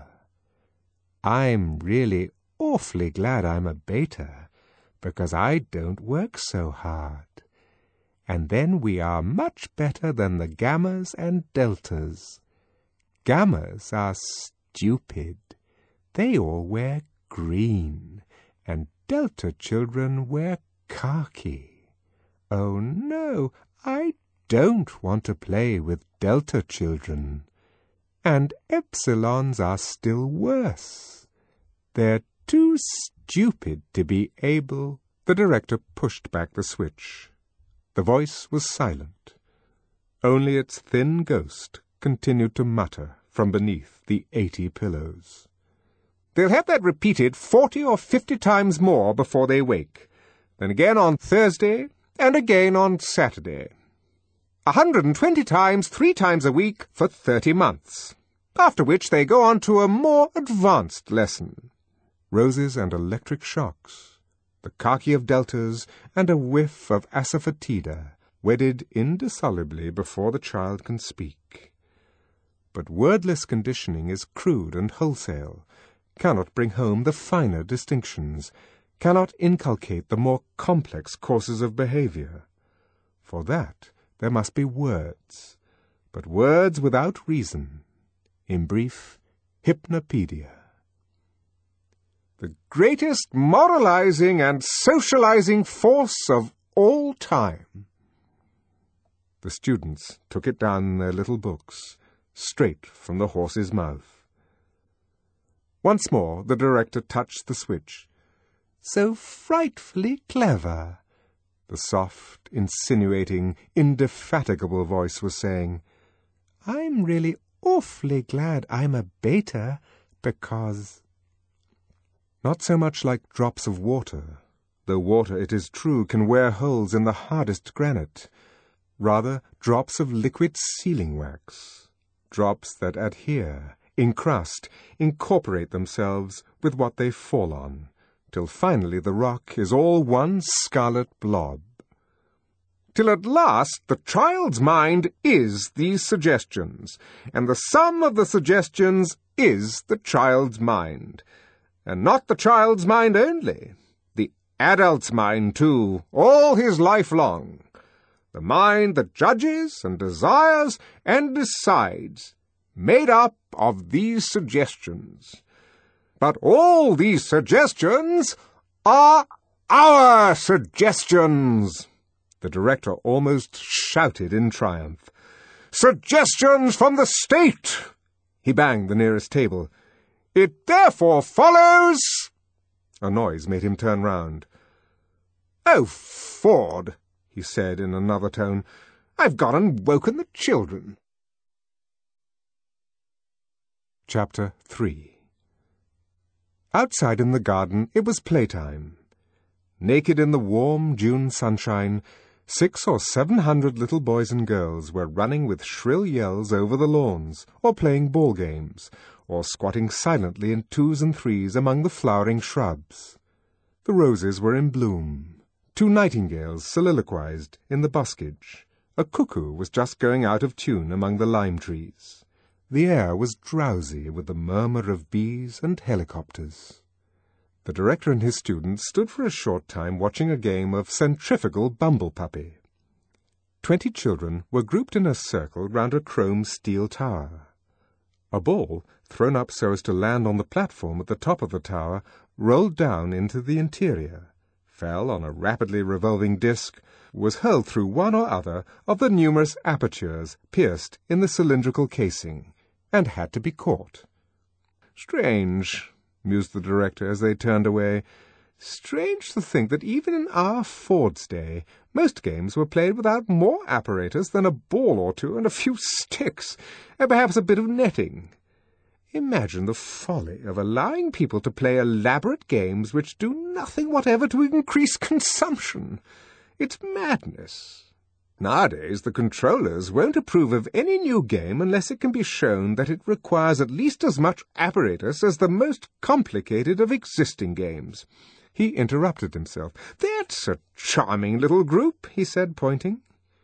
I'm really awfully glad I'm a beta, because I don't work so hard. And then we are much better than the gammas and deltas. Gammas are stupid. They all wear green, and delta children wear khaki. Oh, no, I don't want to play with delta children. And epsilons are still worse. They're too stupid to be able—" The director pushed back the switch. The voice was silent. Only its thin ghost continued to mutter from beneath the eighty pillows. "They'll have that repeated forty or fifty times more before they wake, then again on Thursday, and again on Saturday. A hundred and twenty times, three times a week, for thirty months, after which they go on to a more advanced lesson." Roses and electric shocks, the khaki of deltas, and a whiff of asafoetida, wedded indissolubly before the child can speak. But wordless conditioning is crude and wholesale, cannot bring home the finer distinctions, cannot inculcate the more complex courses of behavior. For that there must be words, but words without reason. In brief, hypnopedia. The greatest moralizing and socializing force of all time. The students took it down in their little books, straight from the horse's mouth. Once more the director touched the switch. "So frightfully clever," the soft, insinuating, indefatigable voice was saying. "I'm really awfully glad I'm a beta, because—" Not so much like drops of water, though water, it is true, can wear holes in the hardest granite, rather drops of liquid sealing wax, drops that adhere, encrust, incorporate themselves with what they fall on, till finally the rock is all one scarlet blob. Till at last the child's mind is these suggestions, and the sum of the suggestions is the child's mind. And not the child's mind only, the adult's mind too, all his life long. The mind that judges and desires and decides, made up of these suggestions. But all these suggestions are our suggestions. The director almost shouted in triumph. Suggestions from the state! He banged the nearest table. It therefore follows... A noise made him turn round. Oh, Ford, he said in another tone, I've gone and woken the children. Chapter three. Outside in the garden it was playtime. Naked in the warm June sunshine, six or seven hundred little boys and girls were running with shrill yells over the lawns, or playing ball games, or squatting silently in twos and threes among the flowering shrubs. The roses were in bloom. Two nightingales soliloquized in the buskage. A cuckoo was just going out of tune among the lime trees. The air was drowsy with the murmur of bees and helicopters. The director and his students stood for a short time watching a game of centrifugal bumble-puppy. Twenty children were grouped in a circle round a chrome steel tower. A ball, thrown up so as to land on the platform at the top of the tower, rolled down into the interior, fell on a rapidly revolving disc, was hurled through one or other of the numerous apertures pierced in the cylindrical casing, and had to be caught. Strange, mused the director as they turned away. Strange to think that even in our Ford's day, most games were played without more apparatus than a ball or two and a few sticks, and perhaps a bit of netting. Imagine the folly of allowing people to play elaborate games which do nothing whatever to increase consumption. It's madness. Nowadays the controllers won't approve of any new game unless it can be shown that it requires at least as much apparatus as the most complicated of existing games. He interrupted himself. That's a charming little group, he said, pointing.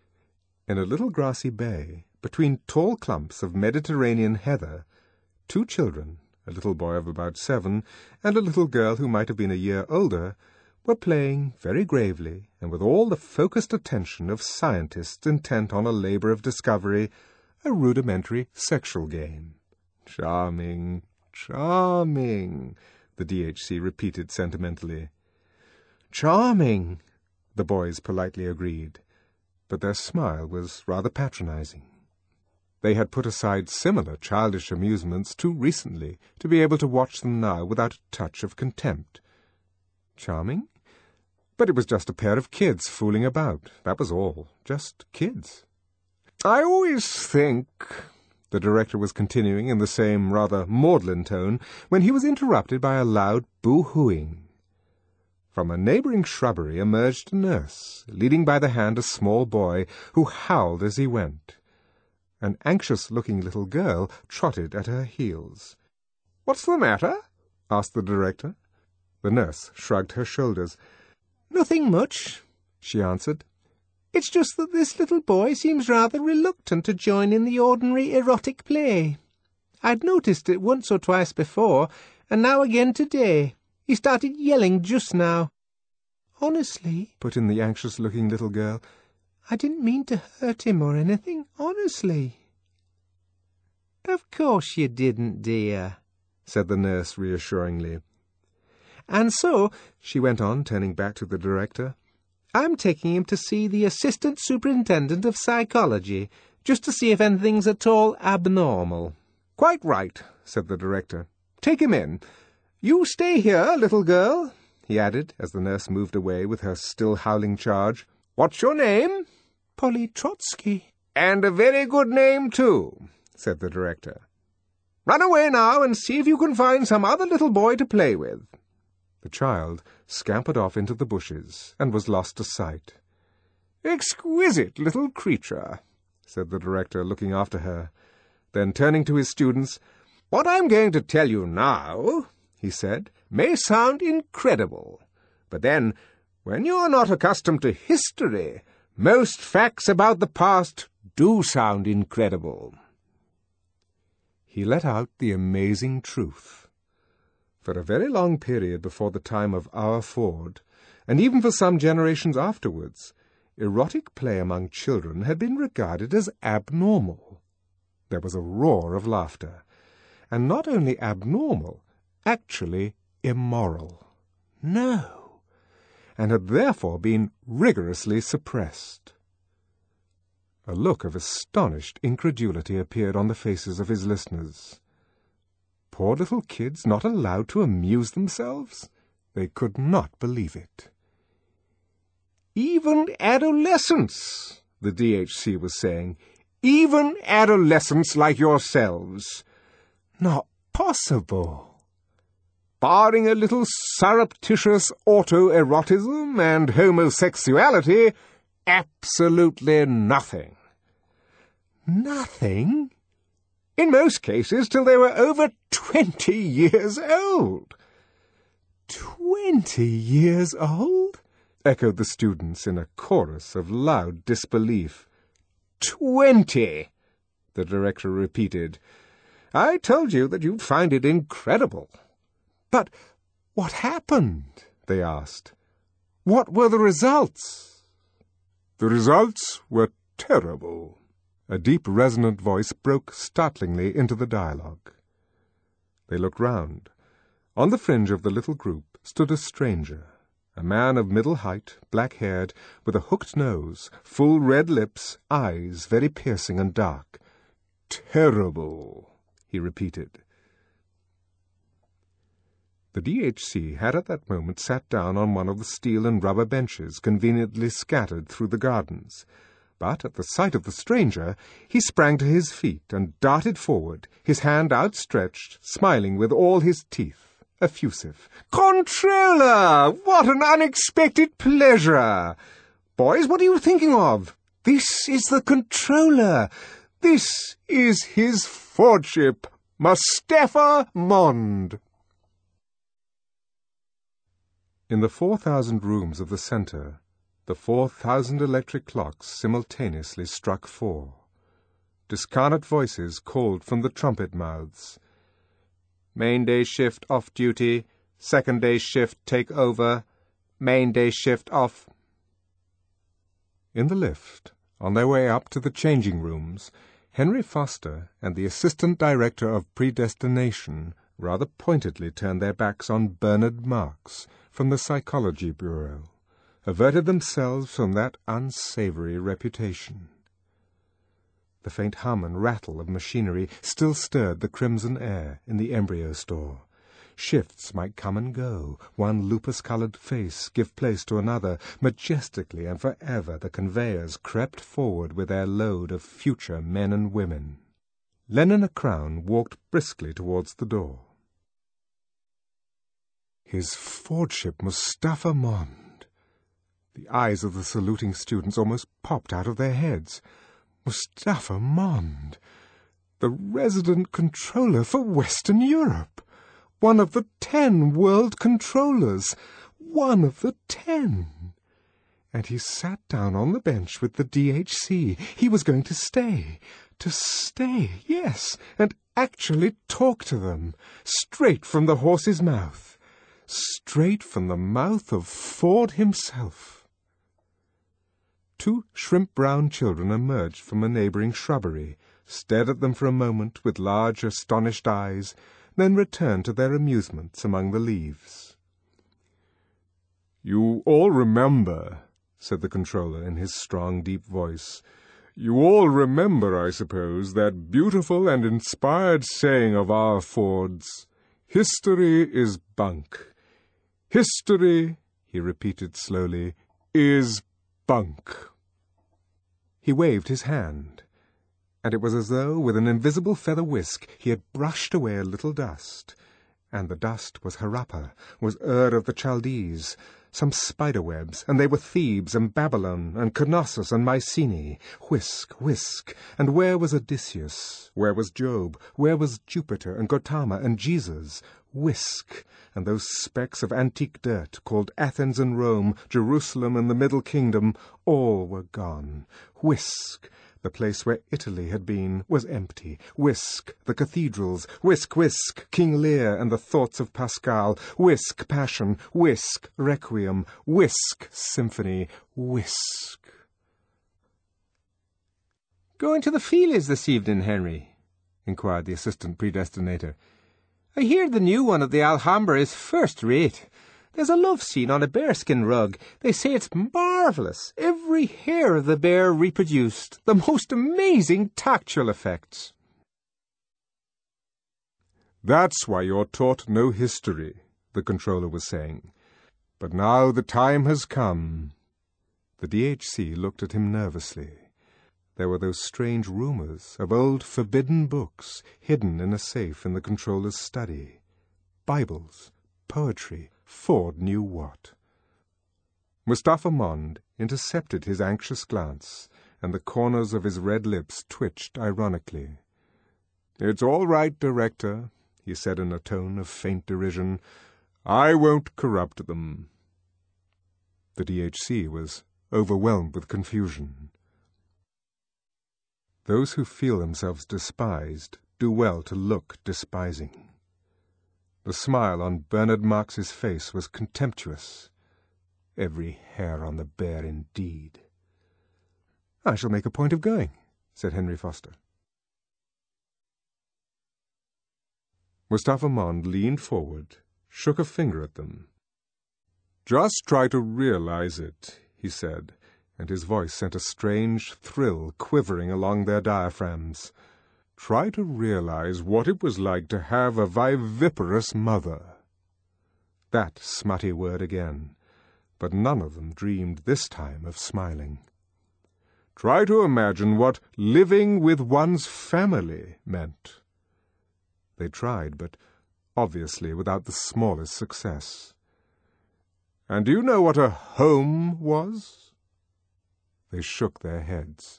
In a little grassy bay, between tall clumps of Mediterranean heather, two children, a little boy of about seven and a little girl who might have been a year older, were playing very gravely and with all the focused attention of scientists intent on a labor of discovery, a rudimentary sexual game. Charming, charming, the D H C repeated sentimentally. Charming, the boys politely agreed, but their smile was rather patronizing. They had put aside similar childish amusements too recently to be able to watch them now without a touch of contempt. Charming? But it was just a pair of kids fooling about, that was all. Just kids. I always think, the director was continuing in the same rather maudlin tone, when he was interrupted by a loud boo-hooing. From a neighbouring shrubbery emerged a nurse, leading by the hand a small boy, who howled as he went. An anxious-looking little girl trotted at her heels. "What's the matter?" asked the director. The nurse shrugged her shoulders. "Nothing much," she answered. "It's just that this little boy seems rather reluctant to join in the ordinary erotic play. I'd noticed it once or twice before, and now again today. He started yelling just now." "Honestly," put in the anxious-looking little girl, "I didn't mean to hurt him or anything, honestly." "Of course you didn't, dear," said the nurse reassuringly. "And so," she went on, turning back to the director, "I'm taking him to see the assistant superintendent of psychology, just to see if anything's at all abnormal." "Quite right," said the director. "Take him in. You stay here, little girl," he added, as the nurse moved away with her still howling charge. "What's your name?" "Polly Trotsky." "And a very good name, too," said the director. "Run away now and see if you can find some other little boy to play with." The child scampered off into the bushes and was lost to sight. "Exquisite little creature," said the director, looking after her. Then, turning to his students, "What I'm going to tell you now," he said, may sound incredible. But then, when you're not accustomed to history, most facts about the past do sound incredible. He let out the amazing truth. For a very long period before the time of our Ford, and even for some generations afterwards, erotic play among children had been regarded as abnormal. There was a roar of laughter, and not only abnormal, actually immoral. No, and had therefore been rigorously suppressed. A look of astonished incredulity appeared on the faces of his listeners. Poor little kids not allowed to amuse themselves? They could not believe it. Even adolescents, the D H C was saying, even adolescents like yourselves. Not possible. Barring a little surreptitious autoerotism and homosexuality, absolutely nothing. Nothing? In most cases till they were over twenty years old. Twenty years old? Echoed the students in a chorus of loud disbelief. Twenty, the director repeated. I told you that you'd find it incredible. But what happened? They asked. What were the results? The results were terrible. A deep, resonant voice broke startlingly into the dialogue. They looked round. On the fringe of the little group stood a stranger, a man of middle height, black-haired, with a hooked nose, full red lips, eyes very piercing and dark. Terrible, he repeated. The D H C had at that moment sat down on one of the steel and rubber benches conveniently scattered through the gardens. But at the sight of the stranger, he sprang to his feet and darted forward, his hand outstretched, smiling with all his teeth, effusive. Controller! What an unexpected pleasure! Boys, what are you thinking of? This is the Controller. This is his Fordship, Mustapha Mond. In the four thousand rooms of the centre, the four thousand electric clocks simultaneously struck four. Discarnate voices called from the trumpet mouths. Main day shift off duty, second day shift take over, main day shift off. In the lift, on their way up to the changing rooms, Henry Foster and the assistant director of predestination rather pointedly turned their backs on Bernard Marks from the Psychology Bureau, averted themselves from that unsavory reputation. The faint hum and rattle of machinery still stirred the crimson air in the embryo store. Shifts might come and go, one lupus-coloured face give place to another. Majestically and forever the conveyors crept forward with their load of future men and women. Lenin Crown walked briskly towards the door. His Fordship Mustapha Mond. The eyes of the saluting students almost popped out of their heads. Mustapha Mond, the resident controller for Western Europe. One of the ten world controllers. One of the ten. And he sat down on the bench with the D H C. He was going to stay. To stay, yes, and actually talk to them. Straight from the horse's mouth. Straight from the mouth of Ford himself. Two shrimp-brown children emerged from a neighbouring shrubbery, stared at them for a moment with large, astonished eyes, then returned to their amusements among the leaves. "You all remember," said the controller in his strong, deep voice, "you all remember, I suppose, that beautiful and inspired saying of our Ford's, 'History is bunk.' History," he repeated slowly, "is bunk." He waved his hand, and it was as though with an invisible feather whisk he had brushed away a little dust, and the dust was Harappa, was Ur of the Chaldees, some spider-webs, and they were Thebes and Babylon and Knossos and Mycenae. Whisk, whisk, and where was Odysseus? Where was Job? Where was Jupiter and Gautama and Jesus? Whisk, and those specks of antique dirt called Athens and Rome, Jerusalem and the Middle Kingdom, all were gone. Whisk, the place where Italy had been was empty. Whisk, the cathedrals. Whisk, whisk, King Lear and the thoughts of Pascal. Whisk, passion. Whisk, requiem. Whisk, symphony. Whisk. "Going to the Feelies this evening, Henry?" inquired the assistant predestinator. "I hear the new one of the Alhambra is first-rate. There's a love scene on a bearskin rug. They say it's marvellous. Every hair of the bear reproduced. The most amazing tactual effects." "That's why you're taught no history," the controller was saying. "But now the time has come." The D H C looked at him nervously. There were those strange rumours of old forbidden books hidden in a safe in the controller's study. Bibles, poetry, Ford knew what. Mustapha Mond intercepted his anxious glance, and the corners of his red lips twitched ironically. "It's all right, Director," he said in a tone of faint derision. "I won't corrupt them." The D H C was overwhelmed with confusion. Those who feel themselves despised do well to look despising. The smile on Bernard Marks's face was contemptuous. Every hair on the bear indeed. "I shall make a point of going," said Henry Foster. Mustapha Mond leaned forward, shook a finger at them. "Just try to realize it," he said, and his voice sent a strange thrill quivering along their diaphragms. "Try to realize what it was like to have a viviparous mother." That smutty word again, but none of them dreamed this time of smiling. "Try to imagine what living with one's family meant." They tried, but obviously without the smallest success. "And do you know what a home was?" They shook their heads.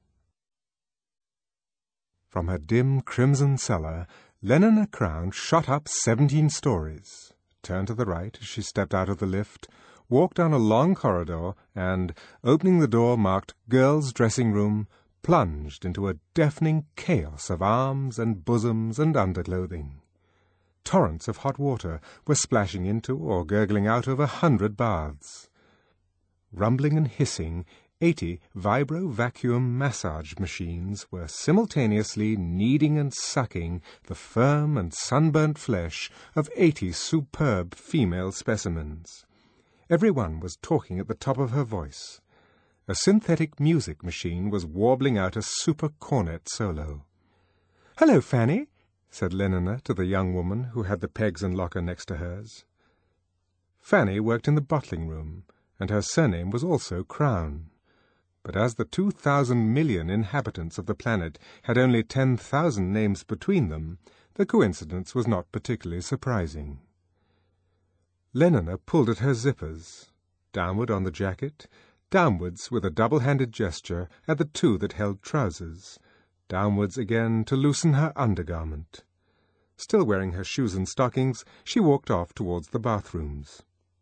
From her dim crimson cellar, Lenina Crown shot up seventeen stories, turned to the right as she stepped out of the lift, walked down a long corridor, and, opening the door marked Girls' Dressing Room, plunged into a deafening chaos of arms and bosoms and underclothing. Torrents of hot water were splashing into or gurgling out of a hundred baths. Rumbling and hissing, eighty vibro-vacuum massage machines were simultaneously kneading and sucking the firm and sunburnt flesh of eighty superb female specimens. Every one was talking at the top of her voice. A synthetic music machine was warbling out a super cornet solo. "Hello, Fanny," said Lenina to the young woman who had the pegs and locker next to hers. Fanny worked in the bottling room, and her surname was also Crown. But as the two thousand million inhabitants of the planet had only ten thousand names between them, the coincidence was not particularly surprising. Lenina pulled at her zippers, downward on the jacket, downwards with a double-handed gesture at the two that held trousers, downwards again to loosen her undergarment. Still wearing her shoes and stockings, she walked off towards the bathrooms.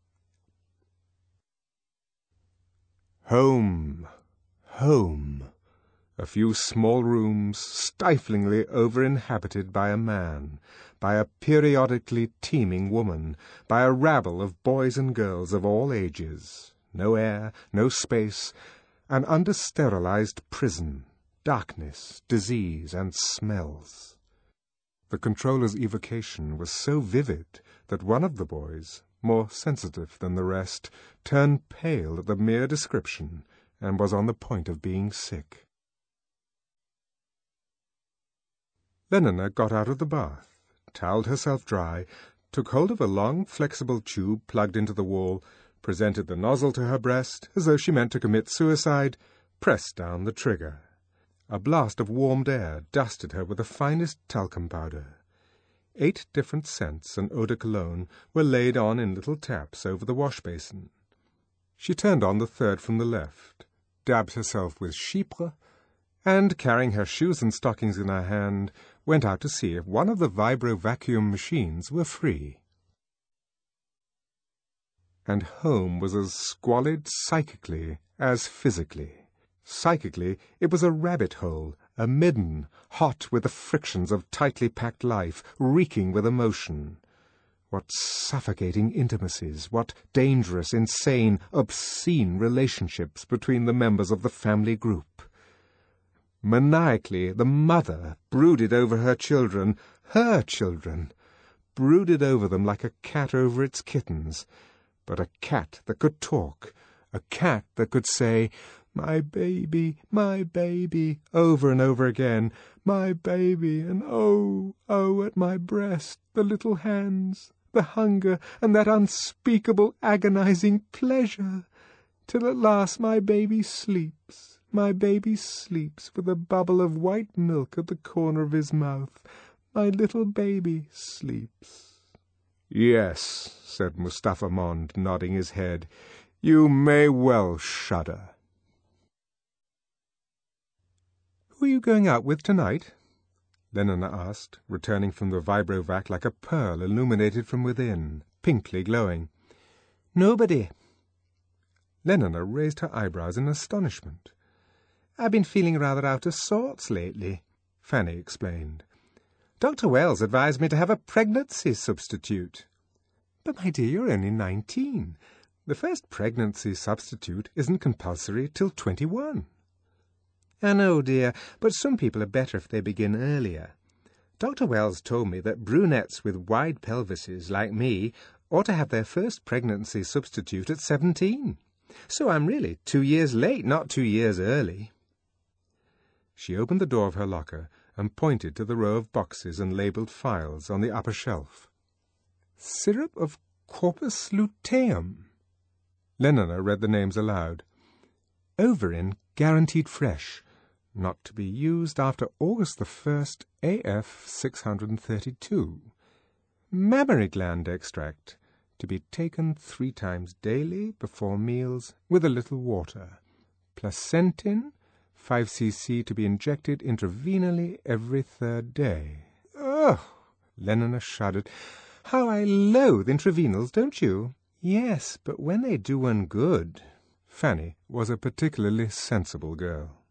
Home. Home. A few small rooms stiflingly over-inhabited by a man, by a periodically teeming woman, by a rabble of boys and girls of all ages. No air, no space, an under-sterilized prison, darkness, disease, and smells. The controller's evocation was so vivid that one of the boys, more sensitive than the rest, turned pale at the mere description, and was on the point of being sick. Lenina got out of the bath, towelled herself dry, took hold of a long, flexible tube plugged into the wall, presented the nozzle to her breast as though she meant to commit suicide, pressed down the trigger. A blast of warmed air dusted her with the finest talcum powder. Eight different scents and eau de cologne were laid on in little taps over the wash-basin. She turned on the third from the left, dabbed herself with chypre, and, carrying her shoes and stockings in her hand, went out to see if one of the vibro-vacuum machines were free. And home was as squalid psychically as physically. Psychically, it was a rabbit hole, a midden, hot with the frictions of tightly packed life, reeking with emotion. What suffocating intimacies, what dangerous, insane, obscene relationships between the members of the family group. Maniacally, the mother brooded over her children, her children, brooded over them like a cat over its kittens, but a cat that could talk, a cat that could say, "My baby, my baby," over and over again, "My baby, and oh, oh, at my breast, the little hands, the hunger, and that unspeakable agonizing pleasure, till at last my baby sleeps, my baby sleeps with a bubble of white milk at the corner of his mouth. My little baby sleeps." "Yes," said Mustapha Mond, nodding his head, "you may well shudder." "Who are you going out with tonight?" Lenina asked, returning from the vibrovac like a pearl illuminated from within, pinkly glowing. "Nobody." Lenina raised her eyebrows in astonishment. "I've been feeling rather out of sorts lately," Fanny explained. "Doctor Wells advised me to have a pregnancy substitute." "But, my dear, you're only nineteen. The first pregnancy substitute isn't compulsory till twenty-one." "I know, dear, but some people are better if they begin earlier. Doctor Wells told me that brunettes with wide pelvises, like me, ought to have their first pregnancy substitute at seventeen. So I'm really two years late, not two years early." She opened the door of her locker and pointed to the row of boxes and labelled files on the upper shelf. "Syrup of Corpus luteum." Lenina read the names aloud. "Overin guaranteed fresh. Not to be used after August the first, A F six hundred thirty-two. Mammary gland extract, to be taken three times daily before meals with a little water. Placentin, five c c to be injected intravenously every third day." "Ugh!" Lenina shuddered. "How I loathe intravenals, don't you?" "Yes, but when they do one good." Fanny was a particularly sensible girl.